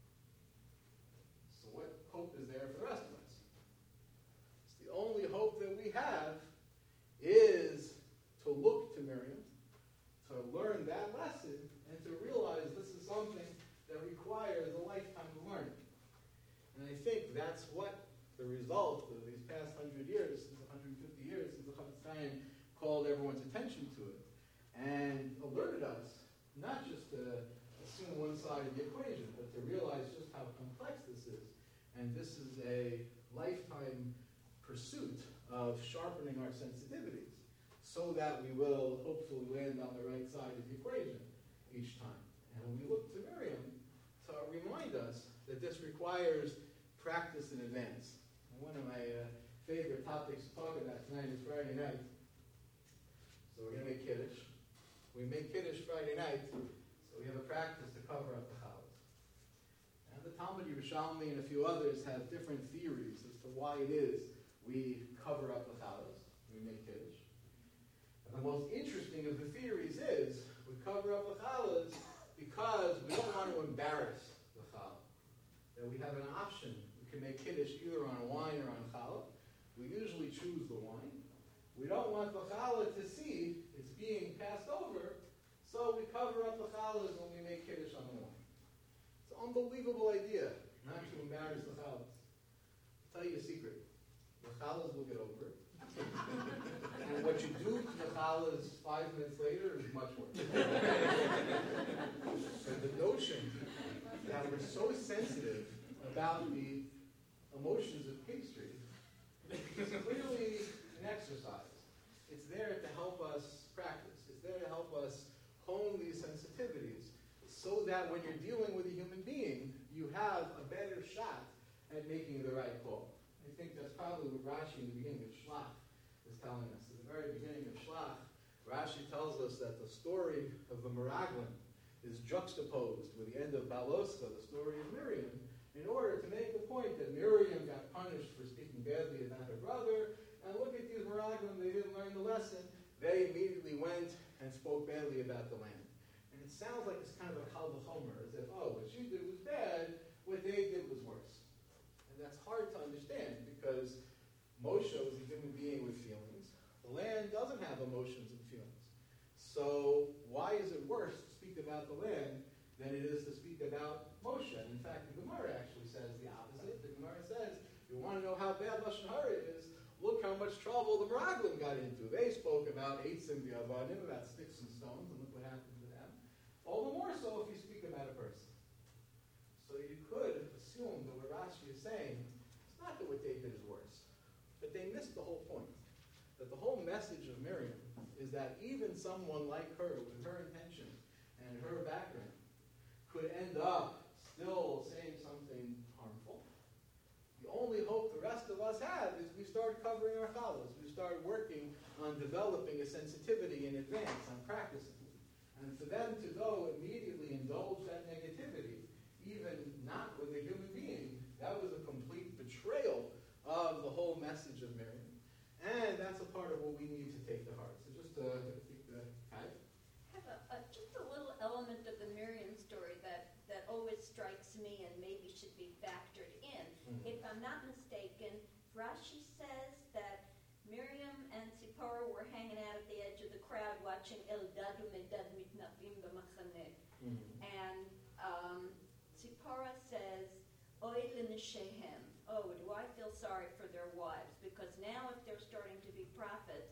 So what hope is there for the rest of us? It's the only hope that we have is to look to Miriam, to learn that lesson, and to realize this is something that requires a lifetime of learning. And I think that's what the result of these past 100 years, since 150 years, since the Chafetz Chaim called everyone's attention to it, and alerted us, not just to assume one side of the equation, but to realize just how complex this is. And this is a lifetime pursuit of sharpening our sensitivities so that we will hopefully land on the right side of the equation each time. And we look to Miriam to remind us that this requires practice in advance. And one of my favorite topics to talk about tonight is Friday night. So we're going to make Kiddush. We make Kiddush Friday night, so we have a practice to cover up the challah. And the Talmud Yerushalmi and a few others have different theories as to why it is we cover up the challahs, we make Kiddush. And the most interesting of the theories is we cover up the challahs because we don't want to embarrass the challah. That we have an option. We can make Kiddush either on wine or on challah. We usually choose the wine. We don't want the challah to see it's being passed over, so we cover up the challahs when we make Kiddush on the wine. It's an unbelievable idea, not to embarrass the challahs. I'll tell you a secret. The challahs will get over it. And what you do to the challahs 5 minutes later is much worse. And the notion that we're so sensitive about the emotions of pastry is clearly an exercise. It's there to help us practice. It's there to help us hone these sensitivities so that when you're dealing with a human being, you have a better shot at making the right call. I think that's probably what Rashi in the beginning of Shlach is telling us. At the very beginning of Shlach, Rashi tells us that the story of the Meraglim is juxtaposed with the end of Baloscha, the story of Miriam, in order to make the point that Miriam got punished for speaking badly about her brother, and look at these Meraglim, they didn't learn the lesson. They immediately went and spoke badly about the land. And it sounds like it's kind of a kal v'chomer, as if, oh, what you did was bad, what they did was worse. And that's hard to understand, because Moshe was a human being with feelings. The land doesn't have emotions and feelings. So why is it worse to speak about the land than it is to speak about Moshe? And in fact, the Gemara actually says the opposite. The Gemara says, if you want to know how bad Lashon Hara is, look how much trouble the Meraglim got into. They spoke about Eitzim V'Avadim, about sticks and stones, and look what happened to them. All the more so if you speak about a person. So you could assume that what Rashi is saying, it's not that what they did is worse, but they missed the whole point. That the whole message of Miriam is that even someone like her, with her intention and her background, could end up still saying something harmful. The only hope the rest of us have is we start covering our challahs. We start working on developing a sensitivity in advance, on practicing. And for them to go immediately indulge that negativity, even not with a human being, that was a complete betrayal of the whole message of Miriam. And that's a part of what we need to take to heart. So just I have just a little element of the Miriam story that always strikes me and maybe should be factored in. Mm-hmm. If I'm not mistaken, Rashi says that Miriam and Zipporah were hanging out at the edge of the crowd watching Eldad U'Medad Mitnavim B'Machaneh. And Zipporah says, Oy l'neshehem. Oh, do I feel sorry for their wives? Because now if they're starting to be prophets,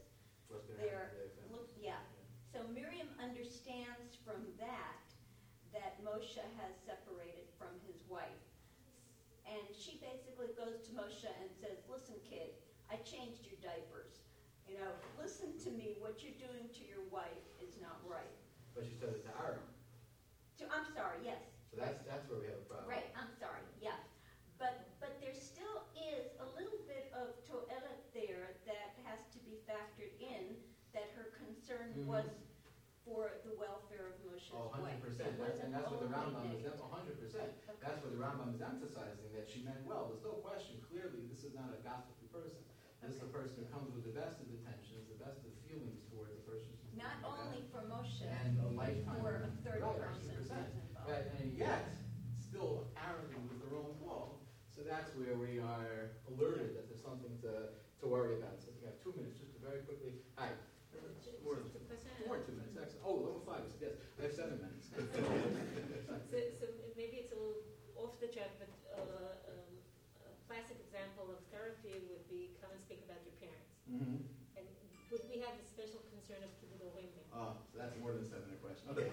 So Miriam understands from that Moshe has separated from his wife. And she basically goes to Moshe and says, listen, kid, I changed your diapers. Listen to me. What you're doing to your wife is not right. But she said it to Aaron. I'm sorry, yes. So that's where we have a problem. Right, I'm sorry, yeah. But there still is a little bit of to'elet there that has to be factored in, that her concern was for the welfare of Moshe's wife. 100%. That's what the Rambam is. 100%. That's what the Rambam is emphasizing, that she meant well. There's no question. Clearly, this is not a gossipy person. This is a person who comes with the best of intentions, the best of feelings towards the person she's Not only for Moshe, and a lifetime for a third right, person. 100%. Right, and yet, still apparently with the wrong call. So that's where we are alerted that there's something to worry about. So we have 2 minutes, just very quickly. Hi. More than 2 minutes. More than 2 minutes. Excellent. Oh, level 5. Yes, I have 7 minutes. So maybe it's a little off the track, but a classic example of therapy would be come and speak about your parents. Mm-hmm. And would we have a special concern of Kibbutz Oimim? Oh, so that's more than 7 a question. Okay.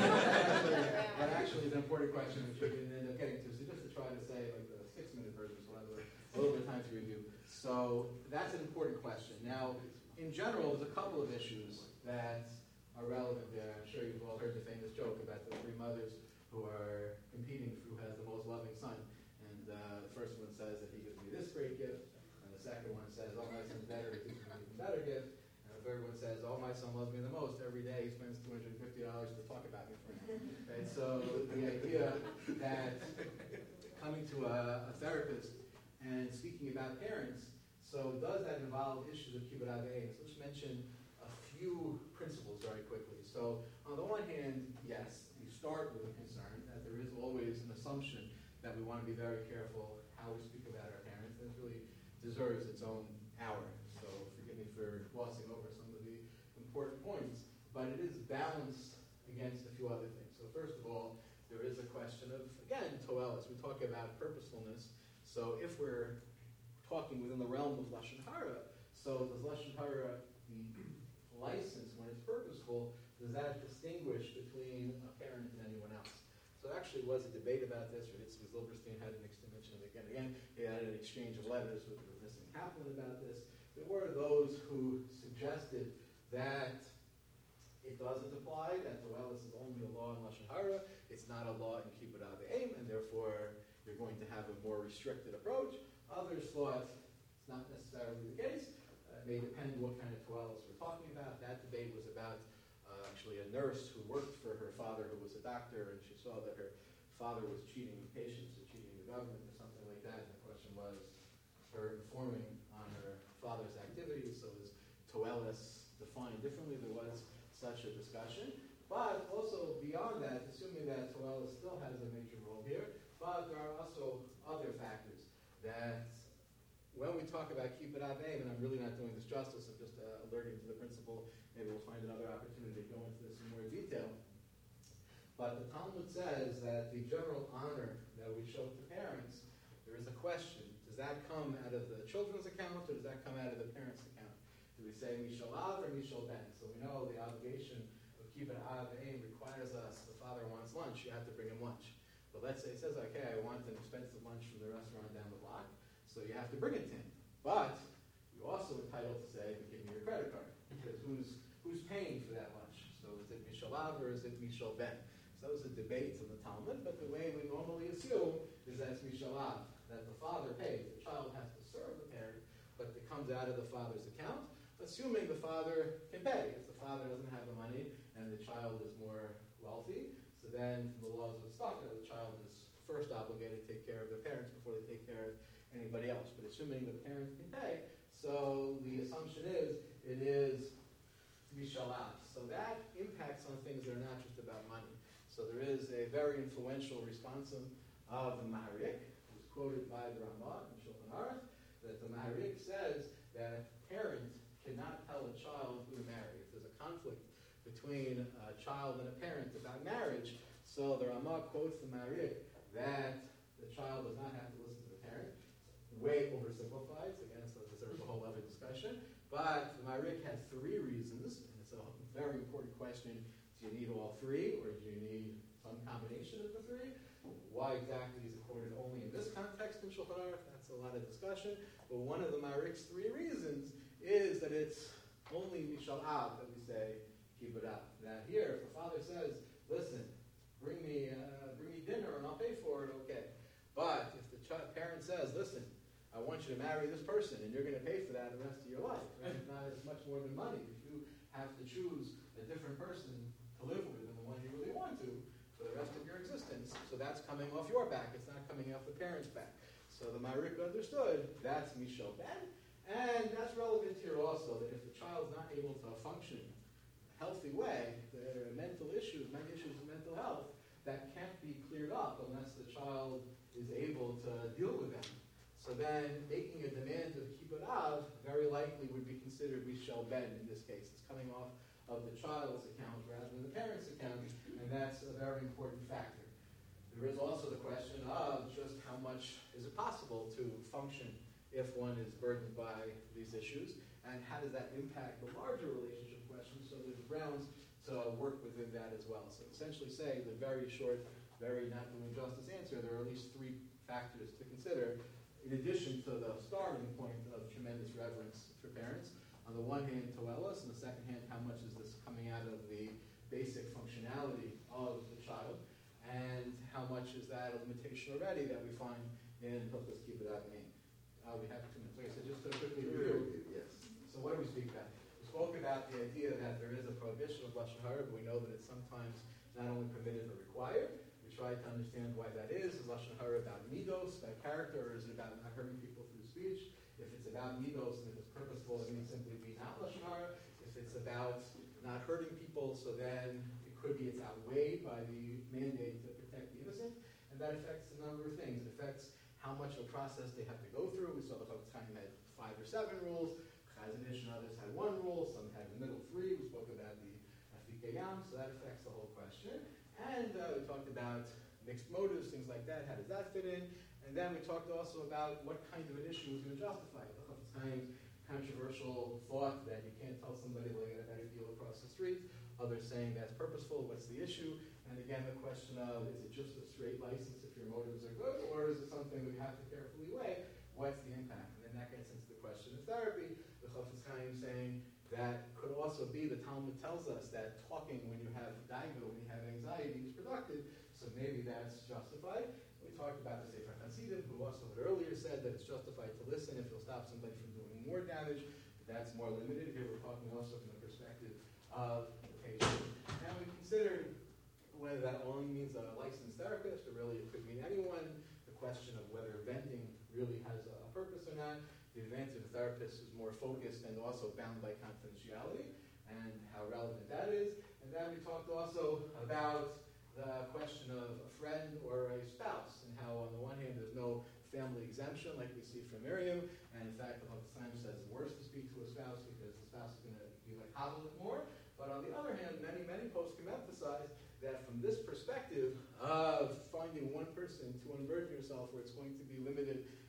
That actually is an important question which we didn't end up getting to. So just to try to say like the 6-minute version, so we'll have a little bit of time to review. So that's an important question. Now, in general, there's a couple of issues that are relevant there. I'm sure you've all heard the famous joke about the 3 mothers who are competing for who has the most loving son. And the first one says that he gives me this great gift. And the second one says, oh, my son's better, he gives me an even better gift. And the third one says, oh, my son loves me the most. Every day he spends $250 to talk about me for him. Right? So the idea that coming to a therapist and speaking about parents, so does that involve issues of kibbutz avei? So let's mention a few principles very quickly. So on the one hand, yes, you start with a concern that there is always an assumption that we want to be very careful how we speak about our parents. And it really deserves its own hour. So forgive me for glossing over some of the important points. But it is balanced against a few other things. So first of all, there is a question of, again, toelis. We talk about purposefulness. So if we're talking within the realm of Lashon Hara, so does Lashon Hara, the license, when it's purposeful, does that distinguish between a parent and anyone else? So there actually was a debate about this. Rav Zilberstein had an extension of it again and again. He had an exchange of letters with Rav Nissen Kaplan about this. There were those who suggested that it doesn't apply, that Toelis is only a law in Lashon Hara. It's not a law in Kibbutz Avei, and therefore you're going to have a more restricted approach. Others thought it's not necessarily the case. It may depend what kind of toelis we're talking about. That debate was about actually a nurse who worked for her father who was a doctor, and she saw that her father was cheating patients or cheating the government or something like that. And the question was her informing on her father's activities. So is toelis defined differently? There was such a discussion. But also beyond that, assuming that toelis still has a major role here, but there are also other factors that when we talk about kibbutz avei, and I'm really not doing this justice, I'm just alerting to the principle, maybe we'll find another opportunity to go into this in more detail. But the Talmud says that the general honor that we show to parents, there is a question. Does that come out of the children's account, or does that come out of the parents' account? Do we say Mishal Av or Mishal Ben? So we know the obligation of Kibbut Av Ein requires us, the father wants lunch, you have to bring him lunch. But let's say he says, okay, I want an expensive lunch from the restaurant down the block, so you have to bring it to him. But you're also entitled to say, give me your credit card, because who's paying for that lunch? So is it Mishal Av or is it Mishal Ben? So that was a debate in the Talmud, but the way we normally assume is that it's Mishal Av, that the father pays. The child has to serve the parent, but it comes out of the father's account, assuming the father can pay. If the father doesn't have the money and the child is more wealthy, so then the laws of the stock, the child is first obligated to take care of their parents before they take care of anybody else. But assuming the parents can pay, so the assumption is it is Mishal Av. So that impacts on things that are not just about money. So there is a very influential response of the Maharik, who's quoted by the Ramah in Shulchan Aruch, that the Maharik says that a parent cannot tell a child who to marry. If there's a conflict between a child and a parent about marriage, so the Ramah quotes the Maharik that the child does not have to listen to the parent. Way oversimplified, so again, so this deserves a whole other discussion. But the Maharik had 3 reasons, and it's a very important question. Do you need all 3, or do you need some combination of the 3? Why exactly is it quoted only in this context in Shulchan Aruch? That's a lot of discussion. But one of the Maharik's 3 reasons is that it's only Mishal Av that we say Kibbut Av. That here, if the father says, listen, bring me dinner and I'll pay for it, okay. But if the parent says, listen, I want you to marry this person and you're going to pay for that the rest of your life, right? It's not as much more than money. If you have to choose a different person to live with than the one you really want to for the rest of your existence, so that's coming off your back. It's not coming off the parent's back. So the Maharik understood that's Mishal Ben, and that's relevant here also, that if the child's not able to function in a healthy way, there are mental issues, many issues of mental health, that can't be cleared up unless the child is able to deal with them. So then making a demand of Kibbut Av very likely would be considered Mishal Ben in this case. It's coming off of the child's account rather than the parent's account, and that's a very important factor. There is also the question of just how much is it possible to function if one is burdened by these issues, and how does that impact the larger relationship question, so there's grounds to work within that as well. So essentially say the very short, very not doing justice answer, there are at least 3 factors to consider, in addition to the starting point of tremendous reverence for parents. On the one hand, Toelos, on the second hand, how much is this coming out of the basic functionality of the child, and how much is that a limitation already that we find in Hilchos Kibbut Av Ein. We have 2 minutes. Like I said, just to quickly review. Yes. So what do we speak about? We spoke about the idea that there is a prohibition of Lashon Hara, but we know that it's sometimes not only permitted but required. We tried to understand why that is. Is Lashon Hara about midos, about character, or is it about not hurting people through speech? If it's about midos and if it's purposeful, it means simply be not Lashon Hara. If it's about not hurting people, so then it could be it's outweighed by the mandate to protect the innocent, and that affects a number of things. It affects how much of a process they have to go through. We saw the Chofetz Chaim had 5 or 7 rules. Chazon Ish and others had 1 rule. Some had the middle 3. We spoke about the Afikei Yam, so that affects the whole question. And we talked about mixed motives, things like that. How does that fit in? And then we talked also about what kind of an issue is going to justify it. The Chofetz Chaim's controversial thought that you can't tell somebody they'll get a better deal across the street. Others saying that's purposeful. What's the issue? And again, the question of, is it just a straight license if your motives are good, or is it something that we have to carefully weigh? What's the impact? And then that gets into the question of therapy. The Chofetz Chaim saying that could also be, the Talmud tells us that talking when you have daiga, when you have anxiety, is productive, so maybe that's justified. We talked about the Sefer Hasidim, who also had earlier said that it's justified to listen if you'll stop somebody from doing more damage, but that's more limited. Here we're talking also from the perspective of the patient. And we considered whether that only means a licensed therapist, or really it could mean anyone. The question of whether venting really has a purpose or not. The advantage of the therapist is more focused and also bound by confidentiality, and how relevant that is. And then we talked also about the question of a friend or a spouse, and how on the one hand there's no family exemption like we see from Miriam, and in fact the Chofetz Chaim says it's worse to speak to a spouse because the spouse is going to be like coddle it more. But on the other hand, many poskim emphasize that from this perspective of finding one person to unburden yourself where it's going to be limited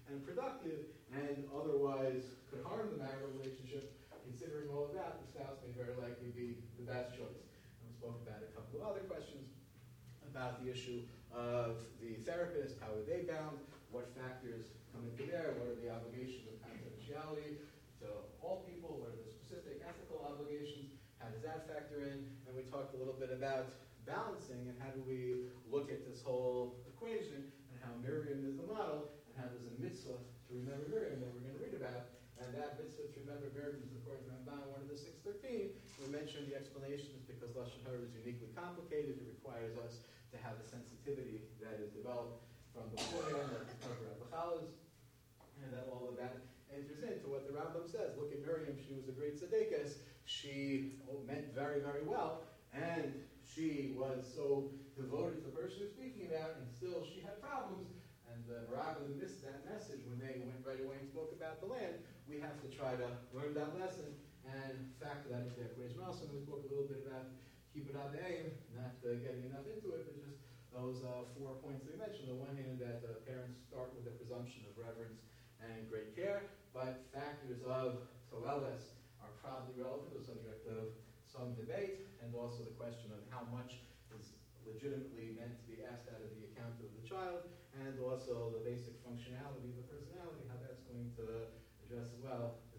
and productive, and otherwise could harm the marital relationship, considering all of that, the spouse may very likely be the best choice. And we spoke about a couple of other questions about the issue of the therapist, how are they bound, what factors come into there, what are the obligations of confidentiality to all people, what are the specific ethical obligations, how does that factor in, and we talked a little bit about balancing and how do we look at this whole equation and how Miriam is the model and how there's a mitzvah to remember Miriam that we're going to read about, and that mitzvah to remember Miriam is according to Ramban 1 of the 613. We mentioned the explanation is because Lashon Hara is uniquely complicated. It requires us to have a sensitivity that is developed from beforehand, that Rabbi Chalas, and that all of that enters into what the Rambam says. Look at Miriam, she was a great tzaddikus. She meant very, very well, and she was so devoted to the person who's speaking about, and still she had problems, and the Meraglim missed that message when they went right away and spoke about the land. We have to try to learn that lesson and factor that into the equation. Also, we spoke a little bit about Kibbud Aim, not getting enough into it, but just those 4 points that we mentioned. On the one hand, that parents start with a presumption of reverence and great care, but factors of Toeles are probably relevant, the subject of some debate, and also the question of how much is legitimately meant to be asked out of the account of the child, and also the basic functionality of the personality, how that's going to address as well